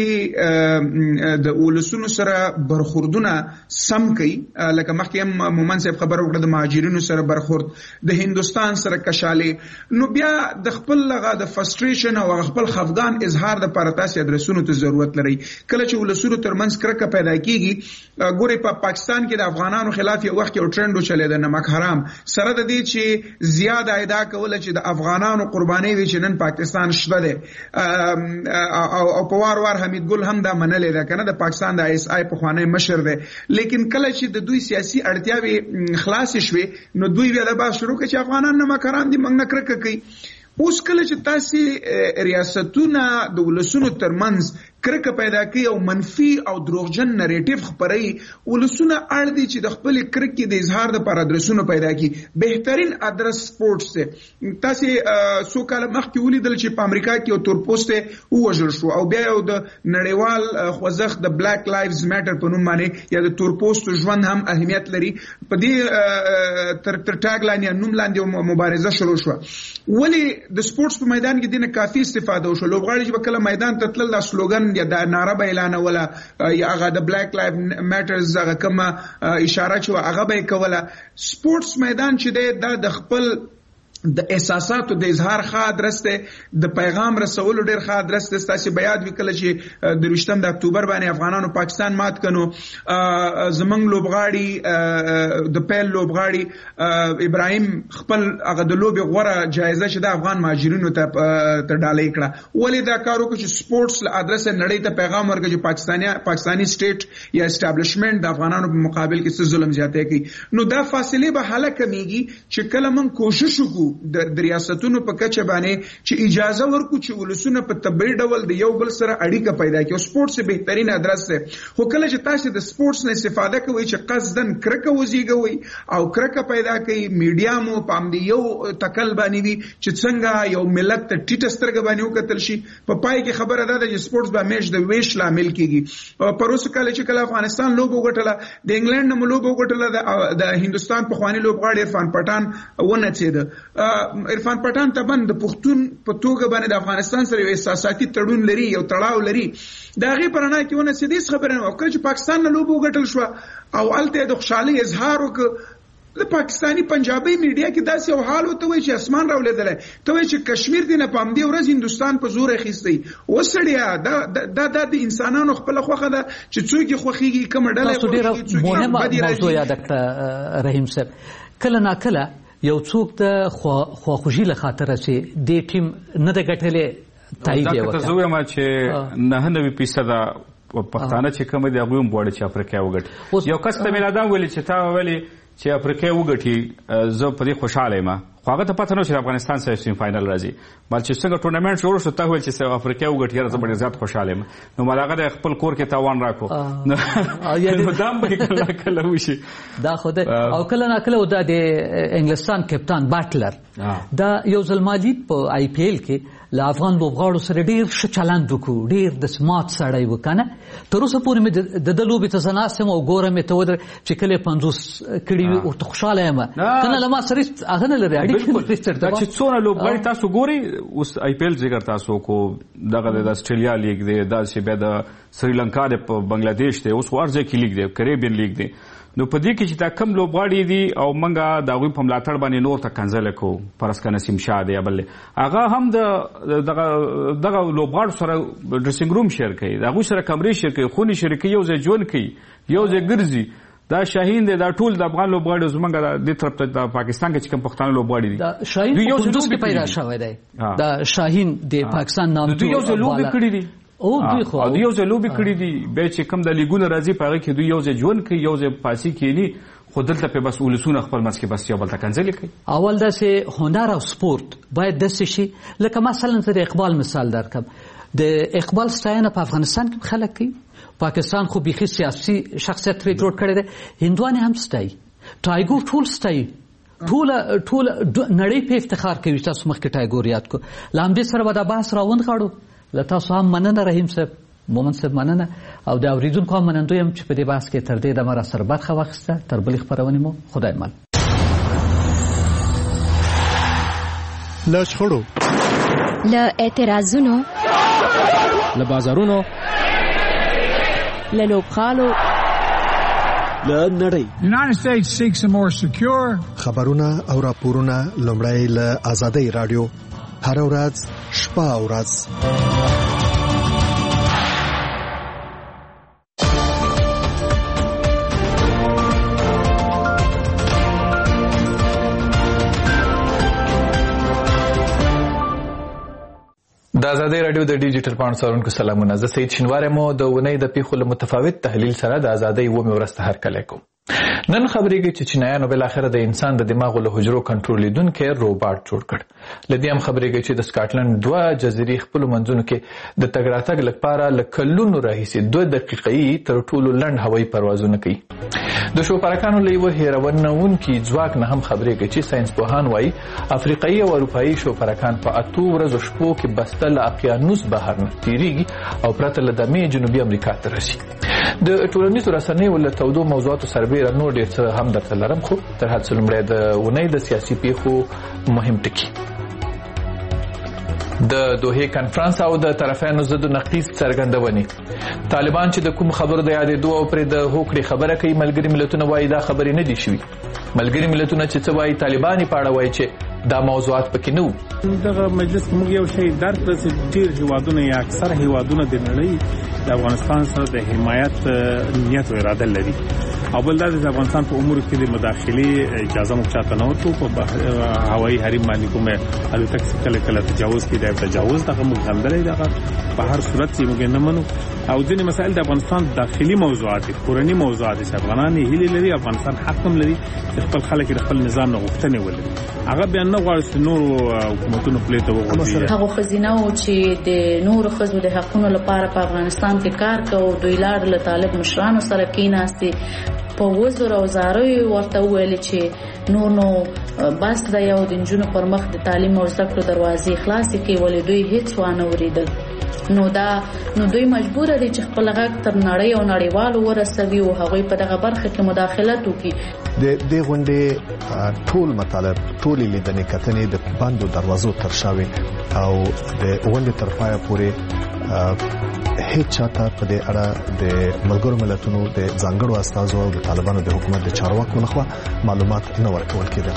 تاسې د ولسونو سره برخوردونه سم کوي، لکه مخکې هم مومن صاحب خبره وکړه د مهاجرینو سره برخورد، د هندوستان سره کشالې، نو بیا د خپل لغه د فرستریشن او خپل خفګان اظهار د لپاره تاسې ادرسونو ته ضرورت لري. کله چې ولسونو ترمنځ کرکه پیدا کیږي، ګوري په پاکستان کې د افغانانو خلاف یو وخت یو ټرند وچلېده نمک حرام، سره د دې چې زیاده ادعا کوله چې د افغانانو قرباني وي چې نن پاکستان شته ده، او په وار وار حمید ګل هم دا منلې ده کنه، د پاکستان د آی اس آی په خوانی مشر ده. لیکن کله چې د دوی سیاسي اړتیاوي خلاص شوي نو دوی بیا د باز شروع کړي چې افغانان نه مکران دي موږ نه کرکه کوي. اوس کله چې تاسې ریاستونه د ولسونو ترمنځ کرکه پیدا کوي او منفي او دروغجن نریټیو خپروي، ولسونه اړ دي چې د خپل کرکې د اظهار لپاره ادرسونه پیدا کړي. بهترین ادرس سپورټس دی. تاسې څو کاله مخکې ولیدل چې په امریکا کې یو تورپوستی ووژل شو، او بیا یو د نړیوال خوځښت د بلیک لایفز میټر په نوم باندې یا د تورپوستو ژوند هم اهمیت لري، په دې تر ټاګ لاین یا نوم لاندې مبارزه شروع شوه. ولې د سپورټس په میدان کې دینه کافي استفاده وشو؟ لوبغاړي چې کله میدان ته تلل دا سلوګن یا د ناره به اعلانوله یا هغه د بلیک لایف میټرز هغه کومه اشاره چې هغه به یې کوله. سپورټس میدان چې دی دا د خپل د احساساتو د اظهار ښه ادرس دی، د پیغام رسولو ډېر ښه ادرس دی. ستاسې به یاد وي کله چې د ویشتم د اکتوبر باندې افغانانو پاکستان مات کنو، زمونږ لوبغاړي د پیل لوبغاړي ابراهیم خپل هغه د لوبې غوره جایزه چې د افغان مهاجرینو ته ته ډالۍ کړه. ولې دا کار وکړو چې سپورټس له ادرسه نړۍ ته پیغام ورکړي چې پاکستاني پاکستاني سټیټ یا اسټابلیشمنټ د افغانانو په مقابل کې څه ظلم زیاتی کوي. نو دا فاصلې به هله کمیږي چې کله موږ کوشش وکړو د ریاستونو په کچه باندې چې اجازه ورکو چې ولسونه په طبيعي ډول د یو بل سره اړیکه پیدا کړي. سپورټس بهترین ادرس دی. خو کله چې تاسو د سپورټس نه استفاده کوئ چې قصدن کرکه وزيږوي او کرکه پیدا کوي، میډیا مو پام دی یو تکل باندې وي چې څنګه یو ملت ته ټیټ سترګه باندې وکتل شي، په پای کې خبره ده چې سپورټس به همیش د ویش لامل کیږي. پروسه کله چې کله افغانستان لوبو غټله، د انګلند نه لوبو غټله، د هندستان په خواني لوبغاړي عرفان پټان ونه چید. عرفان پټان تبن د پښتون په توګه باندې د افغانستان سره یو احساساتي تړون لري، یو تړاو لري. دا غي پرانا کې ونه سیدیس خبره نه وکړي چې پاکستان نه لوبو غټل شو او الته د خوشحالي اظهار وکړ. د پاکستانی پنجابي میډیا کې داسې یو حال وته وي چې اسمان راولېدل، ته وایي چې کشمیر دی نه پام دی ورځ هندستان په زور اخیستی. وسړیا دا دا د انسانانو خپل خوخه ده چې څوک یې خوخيږي کوم ډله. مهمه موضوع یاد کړه رحیم صاحب، کله نا کله یو څوک د خواخوږي له خاطر چې د ټیم نه د ګټلې تایید یې وکړ. زه وایم چې نه نوي فیصد پښتانه چې کوم دی هغه هم غواړي چې افریقا وګټي. یو کس ته ملادان ویلي چې تا ویلي چې افریقا وګټي، زه په دې خوشاله یم. خو هغه ته پته نه چې افغانستان سره سیم فائنل راځي، بل چې څنګه ټورنمنت شروع شو ته ویل چې افریقا وګټي، زه ډېر زیات خوشاله یم. نو مالاغه د خپل کور کې تاوان راکو نو دام به کله کله وشي دا خو او کله نه کله د انګلستان کپتان باټلر دا یو ځلمالي په آی پی ایل کې له افغان لوبغاړو سره ډېر ښه چلند وکړو، ډېر د سمارټ سړی و کنه. تر اوسه پورې مې د ده لوبې ته زه ناست یم او ګورم یې ته ودرې چې کله یې پنځوس کړي وي ورته خوشحاله یم کنه. له ما سره هغه نه لري اړیکې. دا چې څونه لوبغاړي تاسو ګورئ، اوس آی پی ایل ذکر تاسو کو، دغه د اسټرالیا لیګ دی، داسې بیا د سریلانکا دی، په بنگلادیش دی، اوس هر ځای کې لیګ دی، کریبین لیګ دی. نو په دې کې چې دا کم لوبغاړي دي او منګه د هغوی په ملاتړ باندې نور ته کنځله کوو، فرض کړه نسیم شاه دی یا بل هغه هم د دغه دغه لوبغاړو سره ډریسنګ روم شیر کوي، د هغوی سره کمرې شیر کوي، خونې شیر کوي، یو ځای ژوند کوي، یو ځای ګرځي. دا شاهین دی، دا ټول د افغان لوبغاړي زمونږ د طرف ته د پاکستان کې چې کوم پښتانه لوبغاړي دي دا شاهین په کندوز کې پیدا شوی دی. دا شاهین د پاکستان نام دوی یو ځای لوبې کړي دي او دوی خو دوی یو ځای لوبې کړي دي، بیا چې کوم د لیګونه راځي په هغه کې دوی یو ځای ژوند کوي، یو ځای پاسي کېني، خو دلته په بس ولسونه خپل منځ کې بس یو بل ته کنځلې کوي. اول داسې هنر او سپورت باید داسې شي لکه مثلا زه د اقبال مثال درکم. د اقبال ستاینه په افغانستان کې خلک کوي، پاکستان خو بیخي سیاسي شخصیت ترې جوړ کړی دی، هندوان هم ستایي، ټایګور ټول ستایي، ټول ټول نړۍ په افتخار کوي. تاسو مخکې ټایګور یاد کو، له همدې سره به دا بحث راونغاړو. له تاسو هم مننه رحیم صاحب، مومن صاحب مننه، او د اورېدونکو هم منندوی یم چې په دې بحث کې تر دې دمه را سره برخه واخیسته. تر بلې خپرونې مو خدای مل. له شخړو، له اعتراضونو، له بازارونو، له لوبغالو، له نړۍ. United States seeks a more secure. خبرونه او راپورونه لومړی له آزادۍ رادیو، هر ورځ شپه او ورځ. د آزادۍ رادیو د ډیجیټل پاڼو څارونکو سلامونه. زه سید شینواری مو د اونۍ د پیښو له متفاوت تحلیل سره د آزادۍ اوومې ورځ ته هرکلی کوم. نن خبرېږي چې چینایانو بالاخره د انسان د دماغو له حجرو کنټرولیدونکی روباټ جوړ کړ. له دې هم خبرېږي چې د سکاټلند دوه جزیرې خپلو منځونو کې د تګ راتګ لپاره له کلونو راهیسې دوه دقیقې تر ټولو لنډ هوایي پروازونه کوي. د شوپرکانو له یوه هیرونونکي ځواک نه هم خبرېږي چې ساینسپوهان وایي افریقایي او اروپایي شوپرکان په اتو ورځو شپو کې بسته له اقیانوس بهر نه تېرېږي او پرته له دمې جنوبي امریکا ته رسي. د ټولنیزو رسنیو له تودو موضوعاتو سربیره نور ډېر څه هم درته لرم، خو تر هر څه لومړی د اونۍ د سیاسي پیښو مهم ټکي. د دوحې کنفرانس او د طرفینو ضد نقیض څرګندونې. طالبان چې د کوم خبرو د یادېدو او پرې د هوکړې خبره کوي، ملګري ملتونه وایي دا خبرې نه دي شوي. ملګري ملتونه چې څه وایي، طالبان یې په اړه وایي چې دا موضوعات پکې نه وو. دغه مجلس کې موږ یو شی درک کړ چې ډېر هیوادونه یا اکثر هیوادونه د نړۍ د افغانستان سره د حمایت نیت او اراده لري، او بل دا د افغانستان په امور کې د مداخلې اجازه موږ چاته نه ورکوو. په هوایي حریم باندې کومه الوتکې کله کله تجاوز کوي، دا تجاوز دغه موږ غندلی دغه په هر صورت چې موږ نه منو. او ځینې مسایل د افغانستان داخلي موضوعات دي، کورني موضوعات دي چې افغانان یې هیلې لري، افغانستان حق هم لري چې خپل خلک د خپل نظام نه غوښتنې ولري. هغه بیا نه غواړي چې نورو حکومتونو پلې ته وغورځي. هغه ښځینه وو چې د نورو ښځو د حقونو لپاره په افغانستان کې کار کوي، دوی لاړ له طالب مشرانو سره کېناستې، په وزر او زاریو ورته وویل چې نور نو بس د یو د نجونو پر مخ د تعلیم او زده کړو دروازې خلاصې کړي، ولې دوی هیڅ وانه وریدل. نو دا نو دوی مجبور دي چې خپل غږ تر نړۍ او نړیوالو ورسوي او هغوی په دغه برخه کې مداخلت وکړي. د دې غونډې ټول مطالب، ټولې لیدنې کتنې د بندو دروازو تر شا وې او د غونډې تر پایه پورې هیڅ چاته په دې اړه د ملګرو ملتونو د ځانګړو استازو او د طالبانو د حکومت د چارواکو لخوا معلومات نه ورکول کېدل.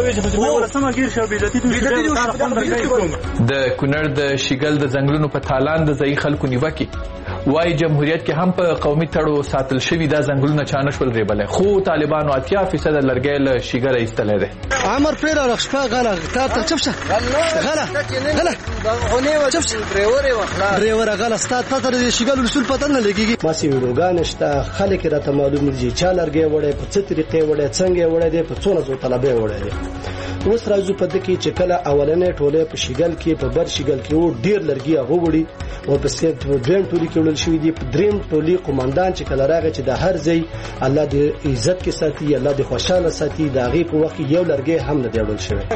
د کونړ د شیګل د ځنګلونو په تالان د ځایي خلکو نیوکې وايي جمهوریت کې هم په قومي تړو ساتل شوي دا ځنګلونه چا نه شول ریبلی، خو طالبانو اتیا فیصد لرګی له شیګل ایستلی دی. عمر پرېږده شپه غله تا ته چپ شه غله غله چپ شه ډریوره غله ستا تا ته د شیګل رسول پته نه لګېږي. ماسې ویډیوګان شته، خلک یې راته معلوم دي چا لرګی وړی، په څه طریقې وړی، څنګه یې وړی دی، په څونه څو طلبه یې وړی دی. اوس راځو په دې کې چې کله اولنې ټولې په شیګل کې په بر شیګل کې و ډیر لرګي هغه وړي او په سیټ دریم ټولې کې وړل شوی دی. په دریم ټولې قومندان چې کله راغی چې د هر ځای الله دې عزت کې ساتي، الله دې خوشاله ساتي، دا غي په وخت یو لرګي هم نه دی وړل شوی.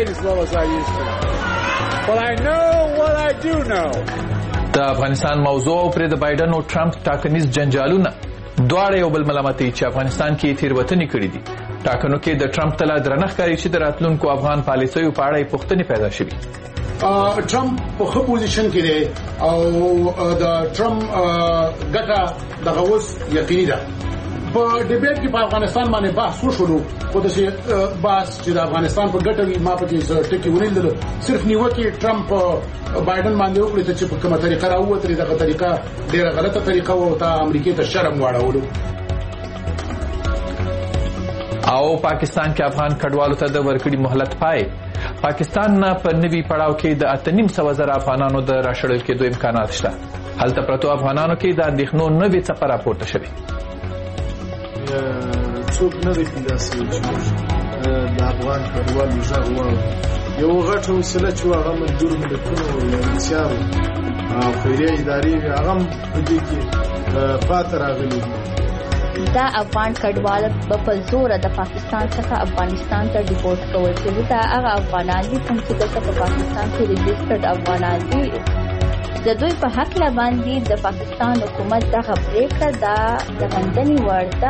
د افغانستان موضوع او پر د بایدن او ټرمپ ټاکنیز جنجالونه دواړه یو بل ملامتوي چې افغانستان کې تیروتنې کړې دي. ټاکنو کې د ټرمپ تله درنه ښکاري چې د راتلونکو افغان پالیسیو په اړه پوښتنې پیدا شوي. ټرمپ په ښه پوزیشن کې دی او د ټرمپ ګټه دغه اوس یقیني ده. په ډیبیټ کې په افغانستان باندې بحث وشولو، خو د بحث چې د افغانستان په ګټه وي ما پکې ټکي ونیول. صرف نیوکې ټرمپ بایدن باندې وکړي چې په کومه طریقه راووتري، دغه طریقه ډیره غلطه طریقه او ته امریکای ته شرم واړولو. او پاکستان کې افغان کډوالو ته د ورکړي مهلت پای. پاکستان نه په نوي پړاو کې د اته نیم سوه زره افغانانو د راشړل کېدو امکانات شته. هلته پرتو افغانانو کې د اندېښنو نوې څپه راپورته شوې. څوک نه دی پیدا شوی چې د افغان کډوالو غږ واوري. یو غټه وسیله چې هغه ملګرو ملتونو یونیسیارو او خیریه ادارې وي هغه هم په دې کې پاتې راغلي دي. دا افغان کډوال په زوره د پاکستان څخه افغانستان ته ډیپورټ کول شوي. دا هغه افغانان دي کوم چې دلته په پاکستان کې رجسټرډ افغانان دي. د دوی په هکله باندې د پاکستان حکومت دغه پرېکړه دا د غندنې وړ ده.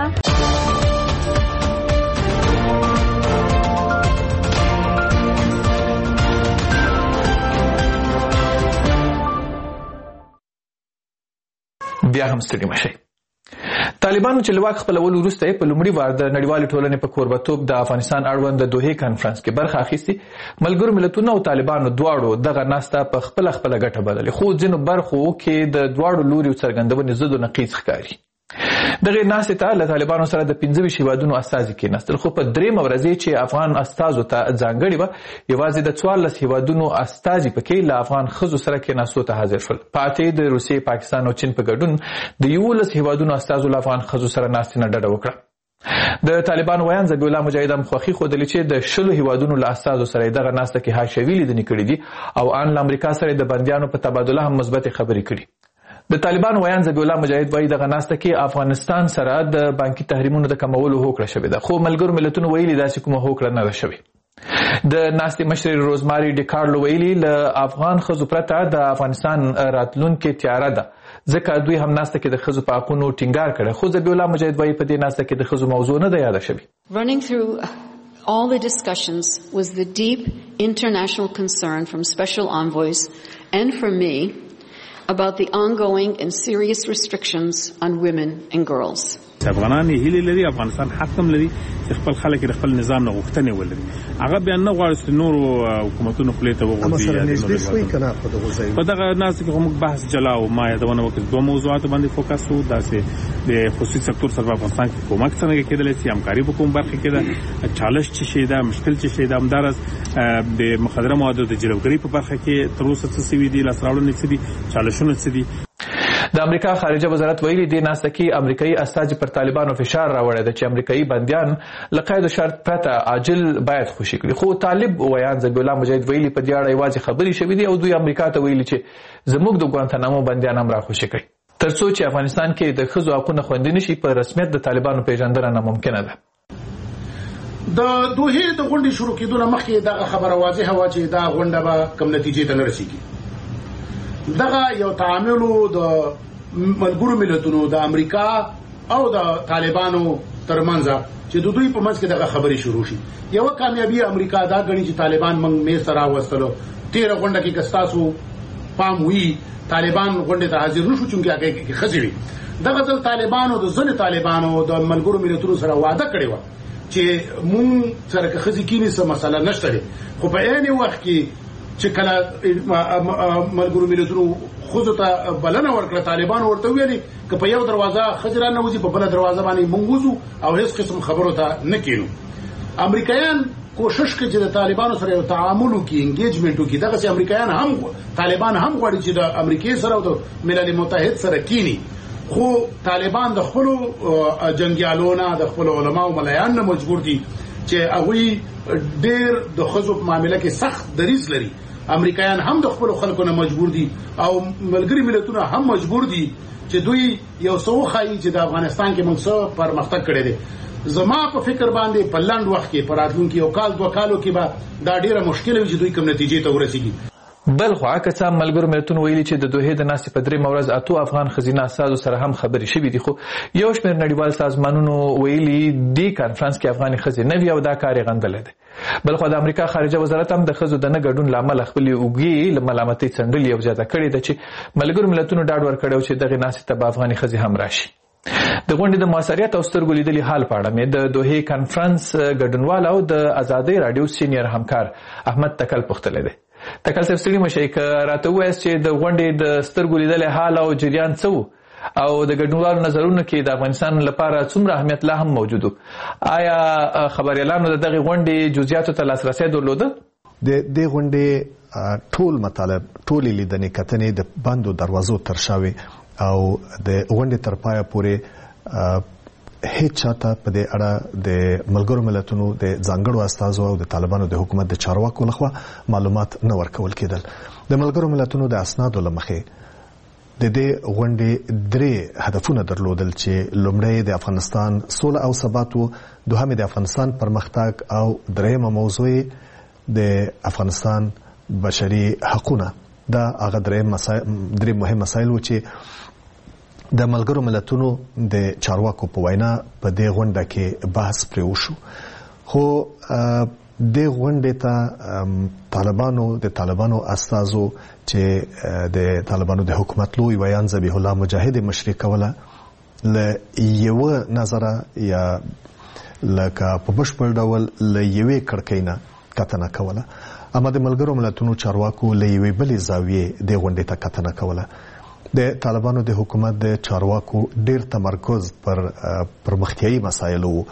بیا هم ستړي مشئ. طالبانو چې له واک خپلولو وروسته په لومړي وار د نړیوالې ټولنې په کوربتوب د افغانستان اړوند د دوحې کانفرنس کې برخه اخیستې. ملګرو ملتونو او طالبانو دواړو دغه ناسته په خپله خپله ګټه بللې، خو ځینو برخو کې د دواړو لوریو څرګندونې ضد و نقیض ښکاري. دغه ناستې ته له طالبانو سره د پنځه ویشت هیوادونو استازي کېناستل، خو په درېیمه ورځ چې افغان استازو ته ځانګړې وه یوازې د څوارلس هیوادونو استازي پکې له افغان ښځو سره کېناستو ته حاضر شول. پاتې د روسیې، پاکستان او چین په ګډون د یولس هیوادونو استازو له افغان ښځو سره ناستې نه ډډه وکړه. د طالبانو ویان ذبیح الله مجاهد هم خوښي ښودلې چې د شلو هیوادونو له استازو سره یې دغه ناسته کې حاشیوي لیدنې کړي دي او ان له امریکا سره د بندیانو په تبادله هم مثبتې خبرې کړي. د طالبانو ویان ذبیح الله مجاهد وایي دغه ناسته کې افغانستان سره د بانکي تحریمونو د کمولو هوکړه شوې ده، خو ملګرو ملتونو ویلي داسې کومه هوکړه نه ده شوې. د ناستې مشرې روزماري ډیکارلو ویلي له افغان ښځو پرته د افغانستان راتلونکې تیاره ده، ځکه دوی هم ناسته کې د ښځو په حقونو ټینګار کړی. خو ذبیح الله مجاهد وایي په دې ناسته کې د ښځو موضوع نه ده یاده شوې. Running through all the discussions was the deep international concern from special envoys and from me about the ongoing and serious restrictions on women and girls. افغانان هیله لري، افغانستان حق هم لري چې خپل خلک د خپل نظام نه غوښتنې ولري. هغه بیا نه غواړي چې نورو حکومتونو خپلې ته وغورځي. په دغه ناسته کې موږ بحث جلا و. ما یادونه وکړه دوه موضوعاتو باندې فوکس وو، داسې د خصوصي سکتور سره په افغانستان کې کومک څنګه کېدلی شي، همکاري په کوم برخه کې ده، چالش څه شی ده، مشکل څه شی ده، همداراز د مخدره موادو د جلوګرۍ په برخه کې تر اوسه څه سوي دي، لاسته راوړنې څه دي، چالشونه څه دي. د امریکا خارجه وزارت ویلي دې ناسته کې امریکایي استازي پر طالبانو فشار راوړی دی چې امریکایي بندیان له قید و شرط پرته عاجل باید خوشي کړي. خو طالب ویان ذبیح الله مجاهد ویلي په دې اړه یوازې خبرې شوې دي او دوی امریکا ته ویلي چې زموږ د ګوانتانامو بندیان هم راخوشي کړي. تر څو چې افغانستان کې د ښځو حقونه خوندي نشي په رسمیت د طالبانو پیژندنه ناممکنه ده. د دوحې د غونډې شروع کېدو نه مخکې دغه خبره واضحه وه چې دا غونډه به کوم نتیجې ته نه رسېږي. دغه یو تعامل د ملګرو ملتونو د امریکا او د طالبانو ترمنځ چې د دوی په منځ کې دغه خبرې شروع شي. یو کامیابی امریکا دا غني چې طالبان موږ مې سره راوستلو. تیر غونډه کې کستاسو پام وی طالبان غونډه ته حاضر نشو چې هغه کې خزري. دغه ځل طالبانو د ځنې طالبانو د ملګرو ملتونو سره وعده کړې و چې مونږ سره که خزي کینی څه مسله نشته، خو په عین وخت کې چې کله ملګرو ملتونو خود ته بلنه ورکړه طالبان ورته ویلي که په یو دروازه خجران نه وځي په بل دروازه باندې مونږ وځو او هیڅ قسم خبرو ته نه کینو. امریکایان کوشش کوي چې د طالبانو سره یو تعامل وکړي، انګیجمنت وکړي. دغه چې امریکایان هم طالبان هم غواړي چې د امریکای سره او د ملل متحد سره کینی، خو طالبان د خپل جنگیالونو د خپل علماو ملایان نه مجبور دي چې هغه ډېر د خزو په معاملې کې سخت دریځ لري. امریکایان هم د خپل خلکو نه مجبور دي او ملګری ملتونه هم مجبور دي چې دوی یو څو خایي چې د افغانستان کې موږ څه پرمختګ کړی دی. زما په فکر باندې په لنډ وخت کې پر راتلونکي یو کال دوه کالو کې به دا ډیره مشکل وي چې دوی کوم نتیجې ته ورسیږي. بل خو که ملګرو ملتونو ویلي چې د دوحې د ناستې په درېیمه ورځ اتو افغان ښځینه استازو سره هم خبرې شوي دي، خو یو شمېر نړیوال سازمانونو ویلي دې کانفرنس کې افغاني ښځې نه وي او دا کار یې غندلی دی. بل خو د امریکا خارجه وزارت هم د ښځو د نه ګډون له امله خپلې اوږې له ملامتۍ څنډلې او زیاته کړې ده چې ملګرو ملتونو ډاډ ورکړی و چې دغې ناستې ته به افغاني ښځې هم راشي. د غونډې د موثریت او سترګو لیدلي حال په اړه مې د دوحې کانفرنس ګډونوال او د ازادۍ راډیو سینیر همکار احمد تکل پوښتلی دی. تکل صاحب ستړي مه شئ، که راته ووایاست چې د غونډې د سترګو لیدلي حال او جریان څه و، او د ګډونوالو نظرونو کې د افغانستان لپاره څومره اهمیت لا هم موجود و. آیا خبريالانو د دغه غونډې جزئیاتو ته لاسرسی درلوده؟ د دې غونډې ټول مطالب ټولې لیدنې کتنې د بندو دروازو تر شاوي او د غونډې تر پایه پورې هیڅ چاته په دې اړه د ملګرو ملتونو د ځانګړو استازو او د طالبانو د حکومت د چارواکو لخوا معلومات نه ورکول کېدل. د ملګرو ملتونو د اسنادو له مخې د دې غونډې درې هدفونه درلودل چې لومړی د افغانستان سوله او ثبات و، دوهم د افغانستان پرمختګ او دریمه موضوع د افغانستان بشري حقوقونه. دا هغه درې مهم مسایل و چې د ملګرو ملتونو د چارواکو په وینا په دې غونډه کې بحث پرې وشو. خو د غونډې ته طالبانو د طالبانو استازو چې د طالبانو د حکومت لوی ویان ذبیح الله مجاهد مشري کوله له یو نظره یا لکه په بشپړ ډول له یوې کړکۍ نه کتنه کوله، اما د ملګرو ملتونو چارواکو له یوې بلې زاویې د غونډې ته کتنه کوله. د طالبانو د حکومت د چارواکو ډیر تمرکز پر پرمختیایي مسایلو و.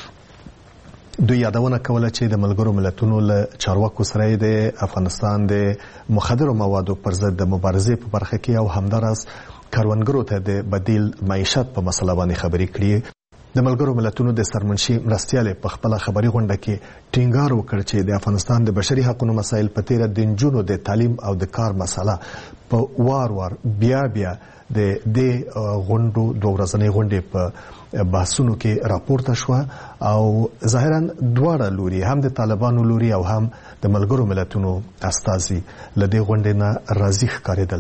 دوی یادونه کوله چې د ملګرو ملتونو له چارواکو سره د افغانستان د مخدرو موادو پر ضد د مبارزې په برخه کې او همداراز کروندګرو ته د بدیل معیشت په مسله باندې خبرې کړې. د ملګرو ملتونو د سرمنشي مرستیال په خپل خبري غونډه کې ټینګار وکړ چې د افغانستان د بشري حقوقو مسایل په تیر د نجونو د تعلیم او د کار مسله په وار وار بیا بیا د دې غونډو دوه ورځنۍ غونډې په بحثونو کې راپورته شو او ظاهرا دواړه لوري هم د طالبانو لوري او هم د ملګرو ملتونو استازي لدې غونډې نه راضي ښکارېدل.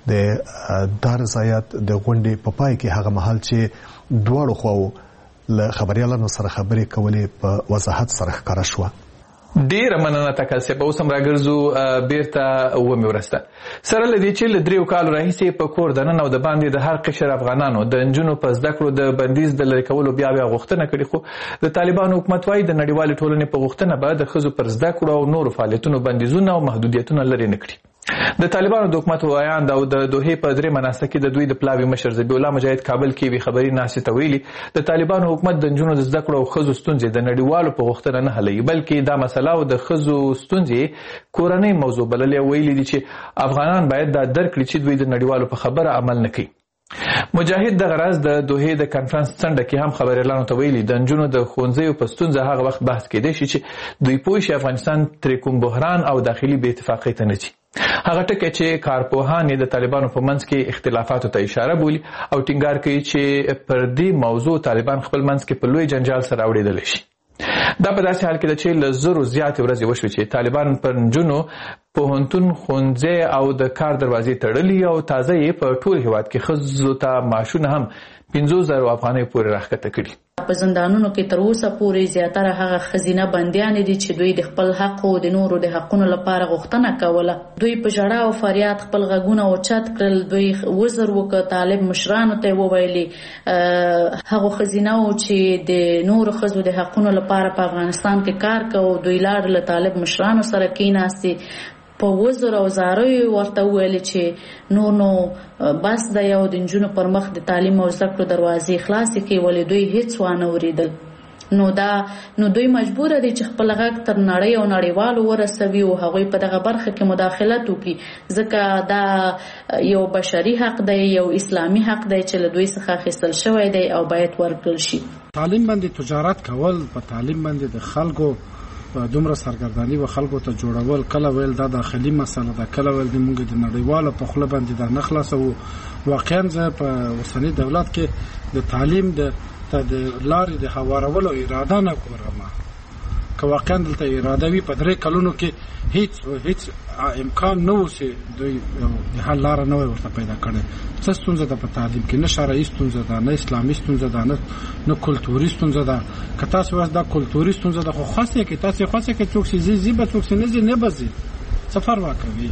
د دار زیات د غونډې په پای کې هغه محل چې دواړو خواو له خبريالانو سره خبرې کولې په وضاحت سره ښکاره شو. ډیره مننه تکل سی په اوسم راګرځو بیرته ومه ورسته سره لدی چې ل دریو کالو راهیسې په کور دننه او د باندې د هر قشر افغانانو د انجونو په زده کړو د بندیز د لری کولو بیا بیا غوښتنه کړې، خو د طالبانو حکومت وايي د نړیوال ټولنې په غوښتنه به د خزو پر زده کړو او نورو فعالیتونو بندیزونه او محدودیتونه لري نه کړي. د طالبانو د حکومت وایاند او د دوه په درې مناسته کې د دوی د پلاوی مشر ذبیح الله مجاهد کابل کې وی خبري ناشته ویلي د طالبانو حکومت د انجونو د زده کړو او خزو ستونزې د نړیوالو په غوښتنه نه حلوي، بلکې دا مسله او د خزو ستونزې کورنۍ موضوع بللې. ویلي دي چې افغانان باید دا درک کړي چې دوی د نړیوالو په خبره عمل نه کوي. مجاهد د غرض د دوه د کانفرنس څنډه کې هم خبريالانو ته ویلي د انجونو د ښوونځیو په ستونزه هغه وخت بحث کېدی شي چې دوی پوه شي افغانستان تر کوم بحران او داخلي بې اتفاقۍ ته نه ځي. هغه ټکی چې کارپوهان د طالبانو په منځ کې اختلافاتو ته اشاره بولي او ټینګار کوي چې پر دې موضوع طالبان خپل منځ کې په لوی جنجال سره اورېدل شي. دا په داسې حال کې ده چې له زرو زیاتې ورځې وشوې چې طالبان پر نجونو پوهنتون ښوونځی او د کار دروازې تړلي او تازه یې په ټول هیواد کې ښځو ته معاشونه هم پنځوس زره افغانۍ پورې راښکته کړي. په زندانونو کې تر اوسه پورې زیاتره هغه ښځینه بندیانې دي چې دوی د خپل حق او د نورو د حقونو لپاره غوښتنه کوله. دوی په ژړا او فریاد خپل غږونه اوچت کړل. دوی وزر وکړ طالب مشرانو ته وویلي هغه ښځینه و چې د نورو ښځو د حقونو لپاره په افغانستان کې کار کوي. دوی لاړ له طالب مشرانو سره کېناستي په وزر او زاریو ورته وویل چې نور نو بس د یو د نجونو پر مخ د تعلیم او زده کړو دروازې خلاصې کړي، ولې دوی هیڅ وانه اورېدل. نو دا نو دوی مجبور دي چې خپل غږ تر نړۍ او نړیوالو ورسوي او هغوی په دغه برخه کې مداخلت وکړي، ځکه دا یو بشري حق دی، یو اسلامي حق دی چې له دوی څخه اخیستل شوی دی او باید ورکړل شي. تعلیم باندې تجارت کول، په تعلیم باندې د خلکو دومره سرګردانی و خلکو ته جوړول، کله ویل دا داخلي مسله ده، کله ویل د موږ د نړیوالو په خوله باندې دا نه خلاصوو. واقعا زه په اوسني دولت کې د تعلیم د لارې د هوارولو اراده نه کوم. که واقعا دلته اراده وي په درې کلونو کې هیڅ هیڅ امکان نه و چې دوی د حل لاره نه وي ورته پیدا کړې. څه ستونزه ده په تعلیم کې؟ نه شرعي ستونزه ده، نه اسلامي ستونزه ده، نه کلتوري ستونزه ده. که تاسو وایئ دا کلتوري ستونزه ده، خو خاصه کې تاسو خاصه کې څوک شي زی به څوک نه زی نه بزي سفر واکوي.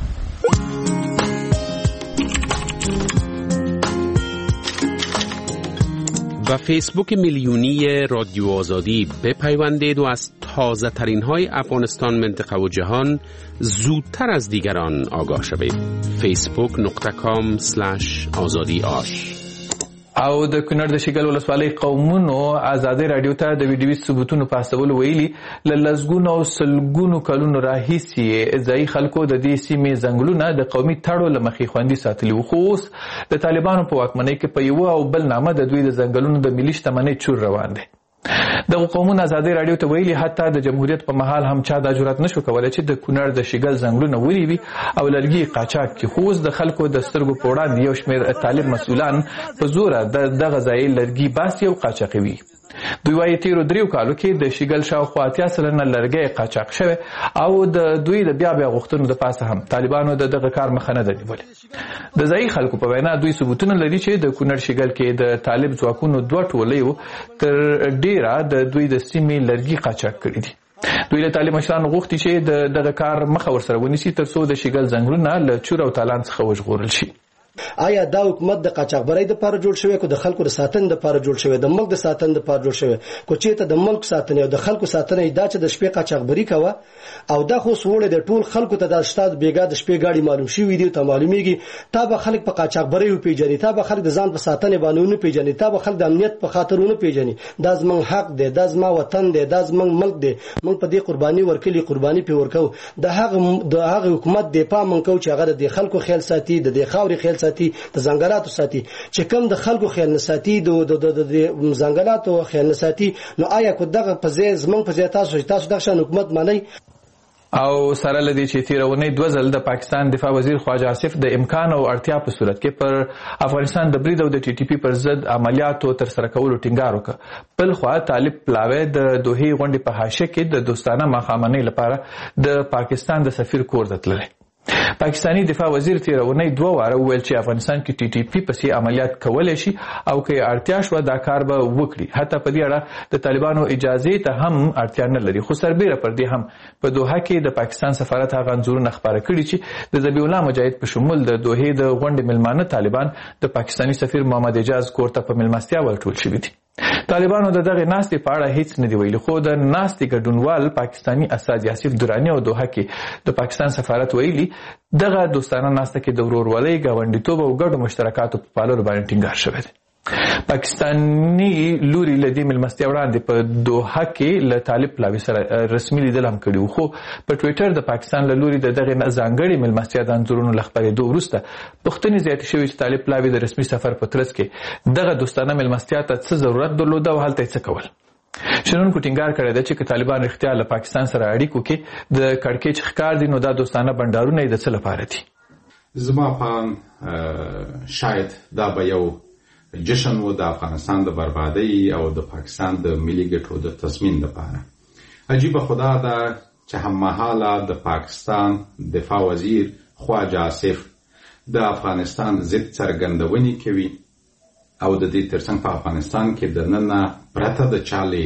و فیسبوک میلیونی رادیو آزادی بپیوندید و از تازه ترین های افغانستان، منطقه و جهان زودتر از دیگران آگاه شوید. فیسبوک نقطه کام سلش آزادی آش. او د کونړ د شیګل ولسوالۍ قومونو ازادي رادیو ته د ویډیوي ثبوتونو په استولو ویلي ل لزګونو او سلګونو کلونو راهیسي ځای خلکو د دې سیمې ځنګلونه د قومي تړو لمخې خوندي ساتلي وو، خو اوس د طالبانو په واکمنۍ کې په یو او بل نامه د دوی د ځنګلونو د ملي شتمنۍ چور روان دی. د قومونو ازادي رادیو ته ویلي حتی د جمهوریت په محل هم چا د جرأت نشو کولای چې د کونړ د شیګل ځنګلونه ونیوي او لرګي قاچاق کړي، خو اوس د خلکو د سترګو په وړاندې یو شمېر طالب مسؤلان په زوره د دغه ځای لرګي باسي او قاچاقوي. دوی وايي تیرو دریو کالو کې د شیګل شاوخوا اتیا سلنه لرګي قاچاق شوی او د دوی د بیا بیا غوښتنو د پاسه هم طالبانو د دغه کار مخه نه ده نیولې. د ځای خلکو په وینا دوی ثبوتونه لري چې د کونړ شیګل کې د طالب ځواکونو دوه ټولۍ تر ډیره د دوی د سیمې لرګي قاچاق کړي دي. دوی له طالب مشرانو غوښتي چې د دغه کار مخه ورسره ونیسي ترڅو د شیګل ځنګلونه له چور او تالان څخه وژغورل شي. آیا دا حکومت د قاچاقبرۍ لپاره جوړ شوی کو د خلکو د ساتنې لپاره جوړ شوی د ملک د ساتنې لپاره جوړ شوی کو چې ته د ملک ساتنې او د خلکو ساتنې دا چې د شپې قاچاقبرۍ کوه او دا خو سوړې د ټول خلکو ته د شتاد بیګا د شپې گاډي معلوم شي وي دي ته معلومیږي تا به خلک په قاچاقبرۍ پیژني، تا به خلک د ځان په ساتنې باندې نه پیژني، تا به خلک د امنیت په خاطر نه پیژني. دا زمون حق دی، دا زما وطن دی، دا زمون ملک دی، موږ په دې قرباني ورکړي، قرباني په ورکو. د هغه د هغه حکومت د پام من کو چې هغه د خلکو خیال ساتي، د دې خاوري خیال ساتي، د ځنګلاتو ساتي. چې کوم د خلکو خیال نساتي د د ځنګلاتو خیال نساتي، نو آیا کو دغه په ځای زمون په ځای تاسو تاسو دغه شان حکومت مانی؟ او سره لدی چې تیرونی دوه ځل د پاکستان دفاع وزیر خواجه آصف د امکان او اړتیا په صورت کې پر افغانستان د برید او د ټي ټي پی پر ضد عملیاتو تر سره کولو ټینګار وکړ. بل خو طالب پلاوی د دوحې غونډې په حاشیه کې د دوستانه ماښامنۍ لپاره د پاکستان د سفیر کور ته تللی. پاکستانی دفاع وزیر تیرونی دوه واره وویل چې افغانستان کې ټي ټي پی پسې عملیات کولای شي او که اړتیا شوه دا کار به وکړي. حتی په دې اړه د طالبانو اجازې ته هم اړتیا نه لري. خو سربیره پر دې هم په دوحه کې د پاکستان سفارت هغه انځورونه خپاره کړي چې د ذبیح الله مجاهد په شمول د دوحې د غونډې میلمانه طالبان د پاکستانی سفیر محمد اجاز کور ته په میلمستیا ورټول شوي دي. طالبانو د دغه ناستې په اړه هیڅ نه دی ویلي، خو د ناستې ګډونوال پاکستانی اسد یاسف درانی او دوحه کې د پاکستان سفارت ویلي دغه دوستانه ناسته کې د ورورولۍ، ګاونډیتوب او ګډو مشترکاتو په پاللو باندې ټینګار شوی دی. پاکستانی لوري له دې مېلمستیا وړاندې په دوحه کې له طالب پلاوي سره رسمي لیدل هم کړي وو، خو په ټویټر د پاکستان له لوري د دغه ځانګړي مېلمستیا د انځورونو له خپرېدو وروسته پوښتنې زیاتې شوې چې طالب پلاوي د رسمي سفر په ترڅ کې دغه دوستانه مېلمستیا ته څه ضرورت درلوده او هلته یې څه کول. شنونکو ټینګار کړی دی چې طالبان اختیار له پاکستان سره اړیکو کې د کړکېچ ښکار دي، نو دا دوستانه بنډارونه یې د څه لپاره دي؟ زما په شاید دا به یو جشن و د افغانستان د بربادۍ او د پاکستان د ملي ګټو د تضمین لپاره. عجیبه خدا ده چې هممهاله د پاکستان دفاع وزیر خواجه آصف د افغانستان ضد څرګندونې کوي او د دې ترڅنګ په افغانستان کې د ننه پرته د چا له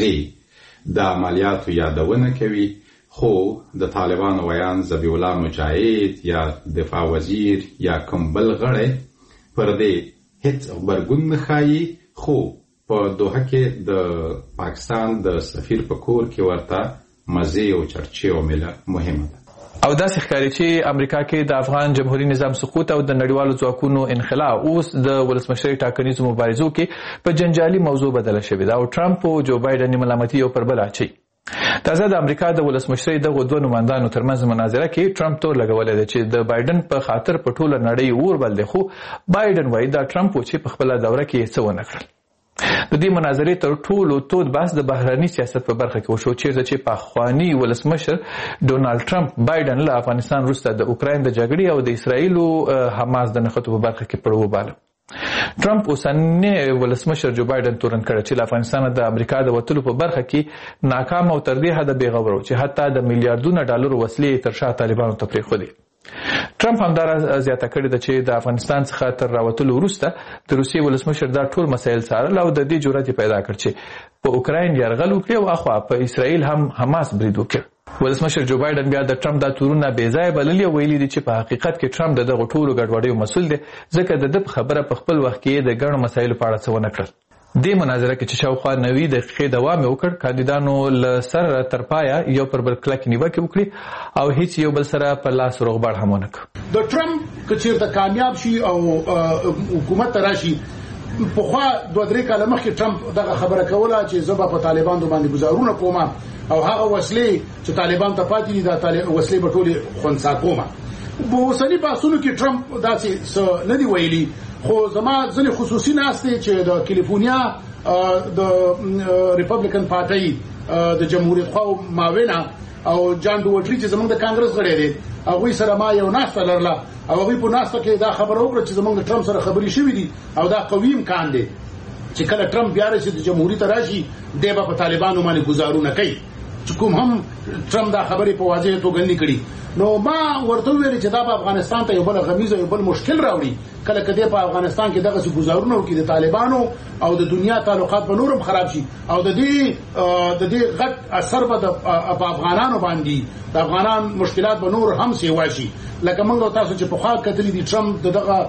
اجازې د عملیاتو یادونه کوي، خو د طالبانو ویان ذبیح الله مجاهد یا دفاع وزیر یا کوم بل غړی پر دې هیڅ غبرګون نه ښایي. خو په دوحه کې د پاکستان د سفیر په کور کې ورته مزې او چرچې او میله مهمه ده. او داسې ښکاري چې امریکا کې د افغان جمهوریت نظام سقوط او د نړیوالو ځواکونو انخلا اوس د ولسمشرۍ ټاکنیزو مبارزو کې په جنجالي موضوع بدله شوې ده او ټرمپ او جو بایډن ملامتي یو پر بل اچوي. تازه د امریکا د ولسمشرۍ دغه دوه نمایندانو ترمنځ مناظره کې ټرمپ تور لګولی دی چې د بایډن په خاطر په ټوله نړۍ اور بل دی، خو بایډن وایي دا ټرمپ و چې په خپله دوره کې یې څه ونه کړل. د دې مناظرې تر ټولو تود بحث د بهرني سیاست په برخه کې وشو، چیرته چې پخواني ولسمشر ډونالډ ټرمپ بایډن له افغانستان وروسته د اوکراین د جګړې او د اسرائیلو حماس د نښتو په برخه کې پړه وباله. ټرمپ اوسنی ولسمشر جو بایډن تورن کړ چې له افغانستان د امریکا د وتلو په برخه کې ناکام او تر دې حده بېغور چې حتی د میلیارډونو ډالرو وسلې تر شا طالبانو ته پرېښودې. ټرمپ همدارا زیاته کړې ده چې د افغانستان څخه تر راوتلو وروسته د روسیې ولسمشر دا ټول مسایل څارل او د دې جرأت پیدا کړ چې په اوکراین یرغل وکړي او اخوا په اسرائیل هم حماس برید وکړي. ولسمشر جو بایډن بیا د ټرمپ دا تورونه بې ځایه بللي او ویلي دي چې په حقیقت کې ټرمپ د دغو ټولو ګډوډیو مسؤل دی، ځکه د ده په خبره په خپل وخت کې د ګڼو مسایلو په اړه څه ونه کړل. دې مناظره کې چې شاوخوا نوي دقیقې دوام یې وکړ، کاندیدانو له سره تر پایه یو پر بل کلکې نیوکې وکړي او هیڅ یو بل سره په لاس روغبړ هم ونه کړ. د ټرمپ که چېرته کامیاب شي او حکومت ته راشي، په خوا دوه درې کاله مخکې ټرمپ دغه خبره کوله چې زه به په طالبانو باندې گزارونه کوم او هغه وسلې چې طالبان ته پاتې دي دا وسلې به ټولې خونسا کوم. په اوسني بحثونو کې ټرمپ داسې څه نه دی ویلي، خو زما ځینې خصوصي ناستې چې د کیلیفورنیا د ریپبلیکن پارټۍ د جمهوریت خوا معاونه او جان ډوټری چې زمونږ د کانګرس غړی دی هغوی سره ما یو ناسته لرله او هغوی په ناسته کې دا خبره وکړه چې زمونږ د ټرمپ سره خبرې شوي دي او دا قوي امکان دی چې کله ټرمپ بیا راشي د جمهوریت ته راشي دی به په طالبانو باندې ګزارونه کوي، چې کوم هم ټرمپ دا خبرې په واضح توګه نه کړي. نو ما ورته ویل چې دا به افغانستان ته یو بل غمیز او یو بل مشکل راوړي کله کده په افغانستان کې دغه څه گزارونه وکړي د طالبانو او د دنیا تعلقات به نورم خراب شي او د دې د دې غټ اثر به په افغانانو باندې د افغانان مشکلات به نور هم سیوا شي. لکه موږ تاسو چې په خوا کتلی دي ټرمپ دغه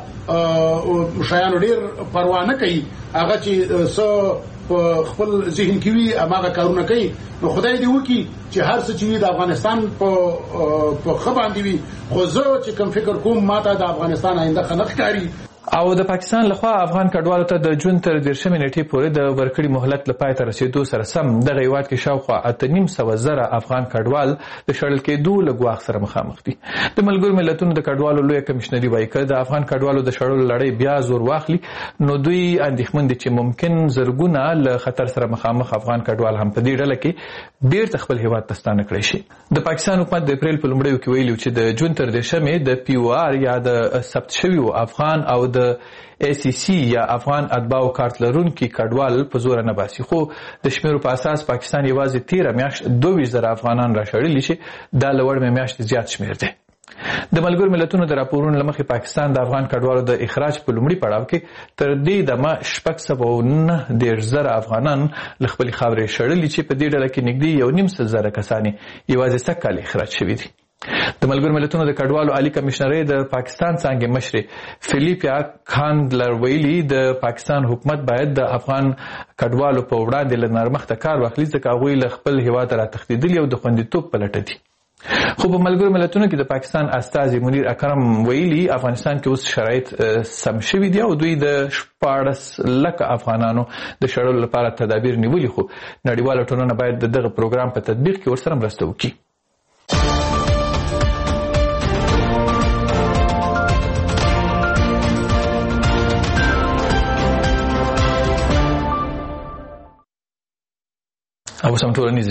شایانو ډیر پروا نه کوي، هغه چې څه په خپل ذهن کې وي هغه کارونه کوي. نو خدای دې وکړي چې هر څه چې د افغانستان په په خبر باندې وي، خو زه چې کوم فکر کوم ماته د افغانستان آینده خنق کاری. او د پاکستان لخوا افغان کډوالو ته د جون تر دیرشمې نیټې پورې د ورکړې مهلت لپاره تر رسیدو سره سم دغه هیواد کې شاوخوا اته نیم سوه زره افغان کډوال د شړل کېدو له ګواښ سره مخامخ دي. د ملګرو ملتونو د کډوالو لوی کمشنري وایي که د افغان کډوالو د شړلو لړۍ بیا زور واخلي نو دوی اندېښمن دي چې ممکن زرګونه له خطر سره مخامخ افغان کډوال هم په دې ډله کې بیرته خپل هیواد ته ستانه کړی شي. د پاکستان حکومت د اپریل په لومړیو کې ویلي چې د جون تر دیرشمې د پی او آر یا د ثبت شویو افغان او د ای سی سی یا افغان اتباعو کارت لرونکي کډوال په زور نه باسي، خو د شمیرو په اساس پاکستان یوازې تیره میاشت دوه ویشت زره افغانان راشړلي چې دا له وړمې میاشتې زیات شمیر دی. د ملګرو ملتونو د راپورونو له مخې پاکستان د افغان کډوالو د اخراج په لومړي پړاو کې تر دې دمه شپږ سوه نه دېرش زره افغانان له خپلې خاورې شړلي چې په دې ډله کې نږدې یو نیم سل زره کسان یوازې سږ کال اخراج شوي دي. د ملګرو ملتونو د کډوالو عالی کمشنرۍ د پاکستان څانګې مشر فلیپیا کاندلر ویلي د پاکستان حکومت باید د افغان کډوالو په وړاندې له نرمښته کار واخلي ځکه هغوی له خپل هیواد را تښتېدلي او د خوندیتوب په لټه دي. خو په ملګرو ملتونو کې د پاکستان استازي منیر اکرم ویلي افغانستان کې اوس شرایط سم شوي دي او دوی د شپاړس لکه افغانانو د شړلو لپاره تدابیر نیولي، خو نړیواله ټولنه باید د دغه پروګرام په تطبیق کې ورسره مرسته وکړي. او سم ټولنیزې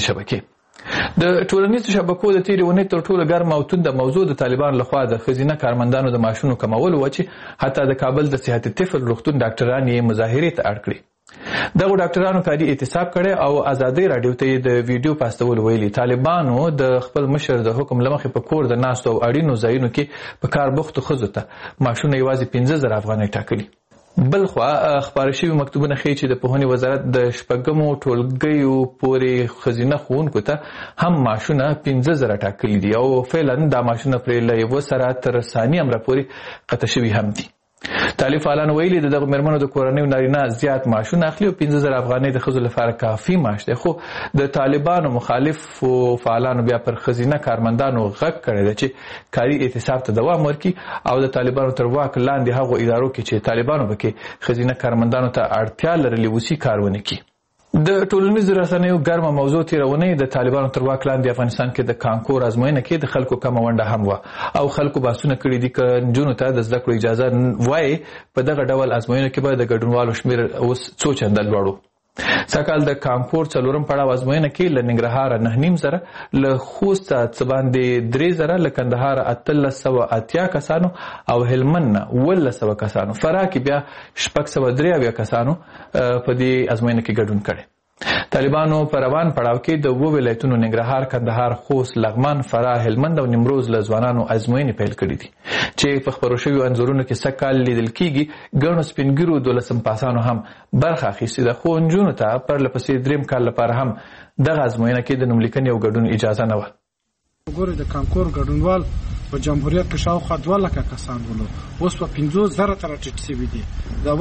شبکې د ټولنیزو شبکو د تیرې اونۍ تر ټولو ګرمه او تونده موضوع د طالبان لخوا د ښځینه کارمندانو د معاشونو کمول وه چې حتی د کابل د صحت طفل روغتون ډاکټران یې مظاهرې ته اړ کړي. دغو ډاکټرانو کاري اعتصاب کړی او ازادۍ راډیو ته یې د ویډیو پاستول ویلي طالبانو د خپل مشر د حکم له مخې په کور د ناستو او اړینو ځایونو کې په کار بوختو ښځو ته معاشونه یوازې پنځه زره افغانۍ ټاکلي. بلخوا خپاره شوي مکتوبونه ښیي چې د پوهنې وزارت د شپږمو ټولګیو پورې ښځینه ښوونکو ته هم معاشونه پنځه زره ټاکلي دي او فعلا دا معاشونه پرې له یوه سره تر ثاني امره پورې قطع شوي هم دي. طالب فعالان ویلي د دغو مېرمنو د کورنیو نارینه زیات معاشونه اخلي او پنځه زره افغانۍ د ښځو لپاره کافي معاش دی، خو د طالبانو مخالفو فعالانو بیا پر ښځینه کارمندانو غږ کړی دی چې کاري اعتصاب ته دوام ورکړي او د طالبانو تر واک لاندې هغو ادارو کې چې طالبانو پکې ښځینه کارمندانو ته اړتیا لرلې وسي کار ونه کړي. د ټولنیزو رسنیو ګرمه موضوع تېره اونۍ د طالبانو تر واک لاندې افغانستان کې د کانکور ازموینه کې د خلکو کمه ونډه هم وه او خلکو بحثونه کړي دي که نجونو ته د زده کړو اجازه وایي په دغه ډول ازموینو کې به د ګډونوالو شمېر اوس څو چنده لوړ و. سږکال د کانکور څلورم پړاو ازموینه کې له ننګرهاره نه نیم زره، له خوسته څه باندې درې زره، له کندهاره اتلس سوه اتیا کسانو او هلمند نه اوولس سوه کسانو، فراه کې بیا شپږ سوه درې اویا کسانو په دې ازموینه کې ګډون کړی. طالبانو په روان پړاو کې د اووه ولایتونو ننګرهار، کندهار، خوست، لغمان، فراه، هلمند او نیمروز له ځوانانو ازموینې پیل کړي دي چې په خپرو شویو انځورونو کې سږ کال لیدل کېږي ګڼو سپین ږیرو دولسم پاسانو هم برخه اخیستې ده، خو نجونو ته پرله پسې دریم کال لپاره هم دغه ازموینه کې د نوملیکنې او ګډون اجازه نه وه. وګورئ د کانکور ګډونوال په جمهوریت کې شاوخوا دوه لکه کسان ولو، اوس په پنځوس زره ته راټیټ سوي دي. دا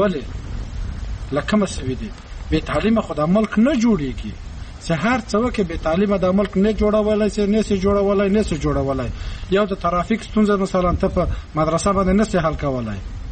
ولې له کومه سوي دي؟ بې تعلیمه خو دا ملک نه جوړېږي. چې هر څه وکړي بې تعلیمه دا ملک نه جوړولی سي، نه سي جوړولی، نه سي جوړولی. یو د ترافیک ستونزه مثلا ته په مدرسه باندې نه سي حل کولی،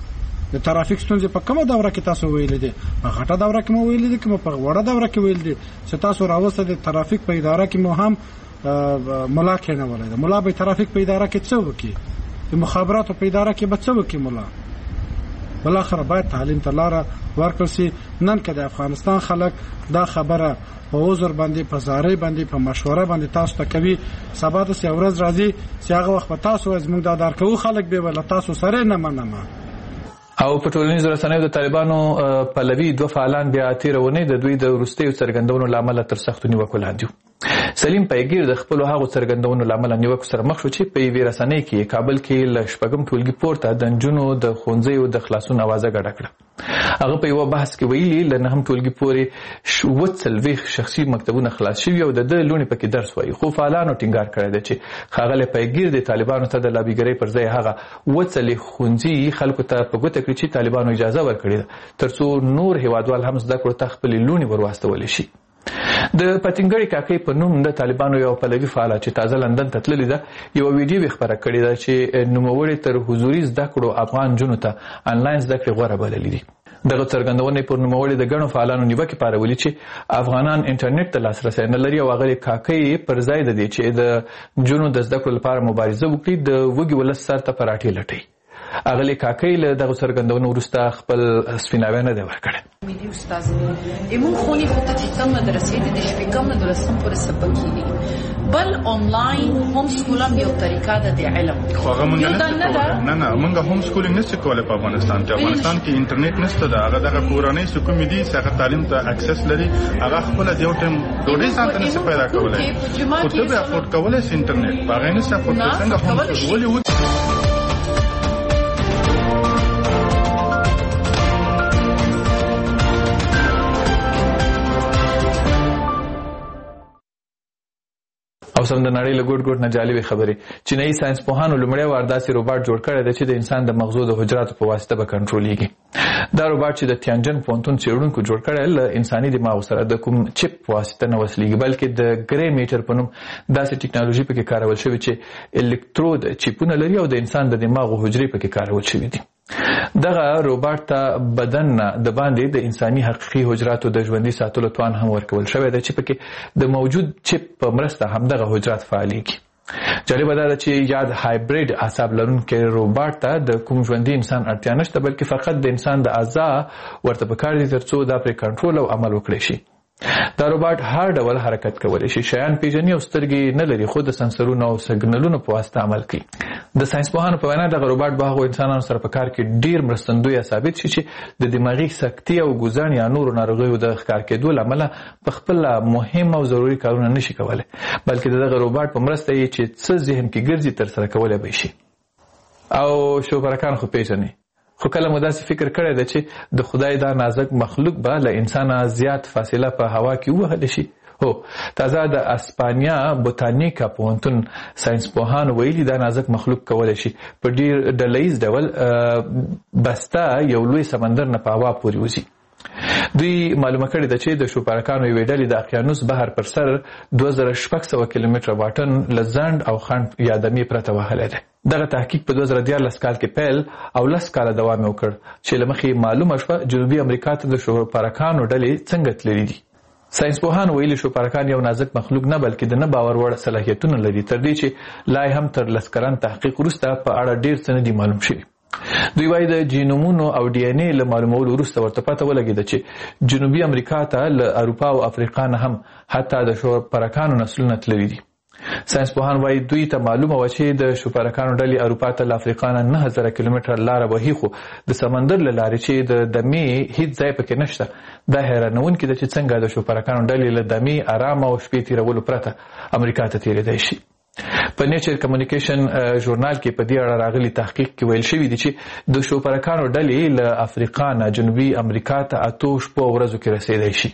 د ترافیک ستونزې په کومه دوره کې تاسو ویلې دي؟ په غټه دوره کې مو ویلې دي که په وړه دوره کې ویل دي چې تاسو راوسته د ترافیک په اداره کې مو هم ملا کېنولی ده؟ ملا به ترافیک په اداره کې څه وکړي؟ د مخابراتو په اداره کې به څه وکړي ملا؟ بالاخره باید تعلیم ته لاره ورکړل سي. نن که د افغانستان خلک دا خبره په عذر باندې، په زارۍ باندې، په مشوره باندې تاسو ته کوي، سبا داسې ورځ راځي چې هغه وخت به تاسو وایئ زموږ دا دار کوو خلک به ویل تاسو سره نه منمه. او په ټولنیزو رسنیو د طالبانو پلوي دوه فعالان بیا تېره اونۍ د دوی د وروستیو څرګندونو له امله تر سختو نیوکو لاندې وو. سلیم پیګیر د خپلو هغو څرګندونو له امله نیوکو سره مخ شو چې په یوې رسنۍ کې کابل کې له شپږم ټولګي پورته د نجونو د ښوونځیو د خلاصون اوازه ګډه کړه. هغه په یوه بحث کې ویلي له نهم ټولګي پورې اووه څلوېښت شخصي مکتبونه خلاص شوي او د ده لوڼې پکې درس وایي. خو فعالانو ټینګار کړی دی چې ښاغلی پیګیر د طالبانو ته د لابیګرۍ پر ځای هغه اووه څلوېښت ښوونځي خلکو ته په ګوته کړي چې طالبانو اجازه ورکړې ده تر څو نور هیوادوال هم زده کړو ته خپلې لوڼې ور واستولی شي. د پتنګړي کاکۍ په نوم د طالبانو یو پلوي فعاله چې تازه لندن ته تللې ده یوه ویډیو یې خپره کړې ده چې نوموړې تر حضوري زده کړو افغان نجونو ته انلاین زده کړې غوره بللې دي. دغه څرګندونې پر نوموړې د ګڼو فعالانو نیوکې پارولي چې افغانان انټرنیټ ته لاسرسی نه لري او هغه کاکۍ پر ځای د دې چې د نجونو د زده کړو لپاره مبارزه وکړي د وږي ولس سر ته پراټې لټوي. اغلی کاکۍ له دغه څرګندونو وروسته خپل سپیناوی نه دی ورکړی. ملي استاد ایمون خونی خو ته چې کم مدرسې دي د شپږم نه دولسم پورې سبق کېږي بل آنلاین هوم سکول هم یو طریقه ده د علم. خو هغه مونږ نه نه مونږ هوم سکولینګ نشو کولای په افغانستان کې. افغانستان کې انټرنیټ نشته ده. هغه دغه کورنۍ چې کومې دي چې هغه تعلیم ته اکسس لري هغه خپل د یو ټیم ډوډۍ ځان ته نشي پیدا کولی. خو ته به افورډ کولی شې انټرنیټ په هغې نشي افورډ کولی. څنګه هوم سکول ولې او سم د نړۍ له ګوټ ګوټ نه جالبې خبرې. چینایي ساینس پوهانو لومړی وار داسې روباټ جوړ کړی دی چې د انسان د مغزو د حجراتو په واسطه به کنټرولېږي. دا روباټ چې د تیانجن پوهنتون څېړونکو جوړ کړی له انساني دماغ سره د کوم چپ په واسطه نه وصلېږي بلکې د ګرې میټر په نوم داسې ټکنالوژي پکې کارول شوې چې الکترود چپونه لري او د انسان د دماغو حجرې پکې کارول شوي دي. دغه روباټ ته بدن نه د باندې د انساني حقیقي حجراتو د ژوندي ساتلو توان هم ورکول شوی دی چې پکې د موجود چپ په مرسته همدغه حجرات فعالېږي. جالبه دا ده چې یاد هایبریډ اعصاب لرونکی روباټ ته د کوم ژوندي انسان اړتیا نشته بلکې فقط د انسان د اعضا ورته پکار دي تر څو دا پرې کنټرول او عمل وکړی شي. دا روباټ هر ډول حرکت کولی شي، شیان پیژني او سترګې نه لري خو د سنسرونو او سګنلونو په واسطه عمل کوي. د ساینس پوهانو په وینا دغه روباټ به هغو انسانانو سره په کار کې ډیر مرستندوی ثابت شي چې د دماغي سکتې او ګوزن یا نورو ناروغیو د ښکار کېدو له امله په خپله مهم او ضروري کارونه نشي کولی بلکې د دغه روباټ په مرسته یې چې څه ذهن کې ګرځي ترسره کولی به شي. او شوپرکان خو پیژني خو کله مو داسې فکر کړی دی چې د خدای دا نازک مخلوق به له انسانه زیات فاصله په هوا کې ووهلی شي؟ هو، تازه د اسپانیا بوتانیکا پوهنتون ساینس پوهانو ویلي دا نازک مخلوق کولی شي په ډیر ډله ییز ډول بسته یو لوی سمندر نه په هوا پورې وځي. دوی معلومه کړې ده چې د شوپرکانو یوې ډلې د اقیانوس بحر پر سر دوه زره شپږ سوه کیلومتره واټن له ځنډ او خنډ یا دمې پرته وهلی دی. دغه تحقیق په دوه زره دیارلس کال کې پیل او لس کاله دوام یې وکړ چې له مخې معلومه شوه جنوبي امریکا ته د شوپرکانو ډلې څنګه تللي دي. ساینس پوهانو ویلي شوپرکان یو نازک مخلوق نه بلکې د نه باور وړ صلاحیتونه لري تر دې چې لا هم تر لس کلن تحقیق وروسته په اړه ډیر څه نه دي معلوم شوي. دوی وایي د جینومونو او ډي ان اې له معلومولو وروسته ورته پته ولګېده چې جنوبي امریکا ته له اروپا او افریقا نه هم حتی د شوپرکانو نسلونه تللي دي. ساینس پوهان وایي دوی ته معلومه وه چې د شوپرکانو ډلې اروپا ته له افریقا نه نهه زره کیلومتره لاره وهي خو د سمندر له لارې چې د دمې هیڅ ځای پکې نشته. دا حیرانونکې ده چې څنګه د شوپرکانو ډلې له دمې ارامه او شپې تېرولو پرته امریکا ته تېرېدی شي. په نیچر کمیونیکیشن ژورنال کې په دې اړه راغلي تحقیق کې ویل شوي دي چې د شوپرکانو ډلې له افریقا نه جنوبي امریکا ته اتو شپو ورځو کې رسېدی شي.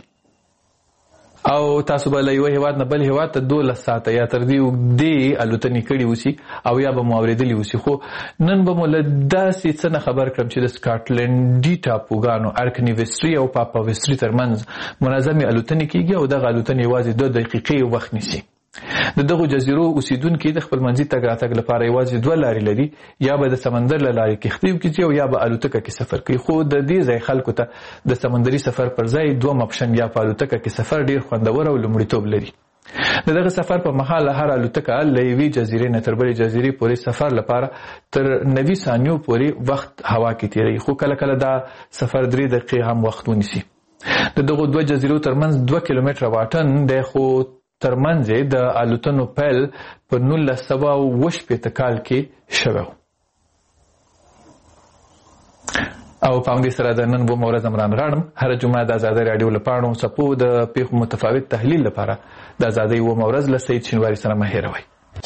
او تاسو به له یوه هیواد نه بل هیواد ته دولس ساعته یا تر دې اوږدې الوتنې کړي اوسي او یا به مو اورېدلي اوسي. خو نن به مو له داسې څه نه خبر کړم چې د سکاټلنډي ټاپوګانو ارکنیویسټري او پاپاویسټري ترمنځ منظمې الوتنې کېږي او دغه الوتنې یوازې دوه دقیقې وخت نیسي. د دغو جزیرو اوسیدونکو د خپل منځي تګ راتګ لپاره یوازې دوه لارې لري، یا به د سمندر له لارې کښتۍ وکړي او یا به الوتکه کې سفر کوي. خو د دې ځای خلکو ته د سمندري سفر پر ځای دوه اپشن یا په الوتکه کې سفر ډیر خوندور او لومړیتوب لري. د دغه سفر په مهال هر الوتکه له یوې جزیرې نه تر بلې جزیرې پورې سفر لپاره تر نوي ثانیو پورې وخت هوا کې تیری، خو کله کله دا سفر درې دقیقې هم وخت ونیسي. د دغو دوه جزیرو ترمنځ دوه کیلومتره واټن دی، خو ترمنځ د الوتنو پیل په نولس سوه اوه شپېته کال کې شوی و. او په همدې سره د نن بوم ورځ عمران غاړم هره جمعه د ازادۍ راډیو له پاڼو څپو د پیښو متفاوت تحلیل لپاره د ازادۍ اوومه ورځ له سید شینواري سره مه هېروئ.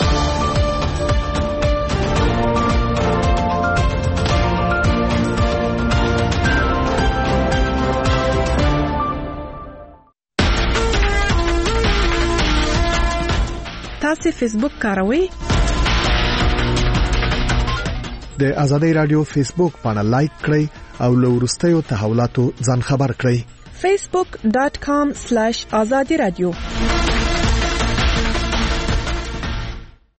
تاسو فیسبوک کاروئ؟ د ازادۍ رادیو فیسبوک باندې لایک کړئ او له وروستیو تحولاتو ځان خبر کړئ. facebook dot com slash azadi radio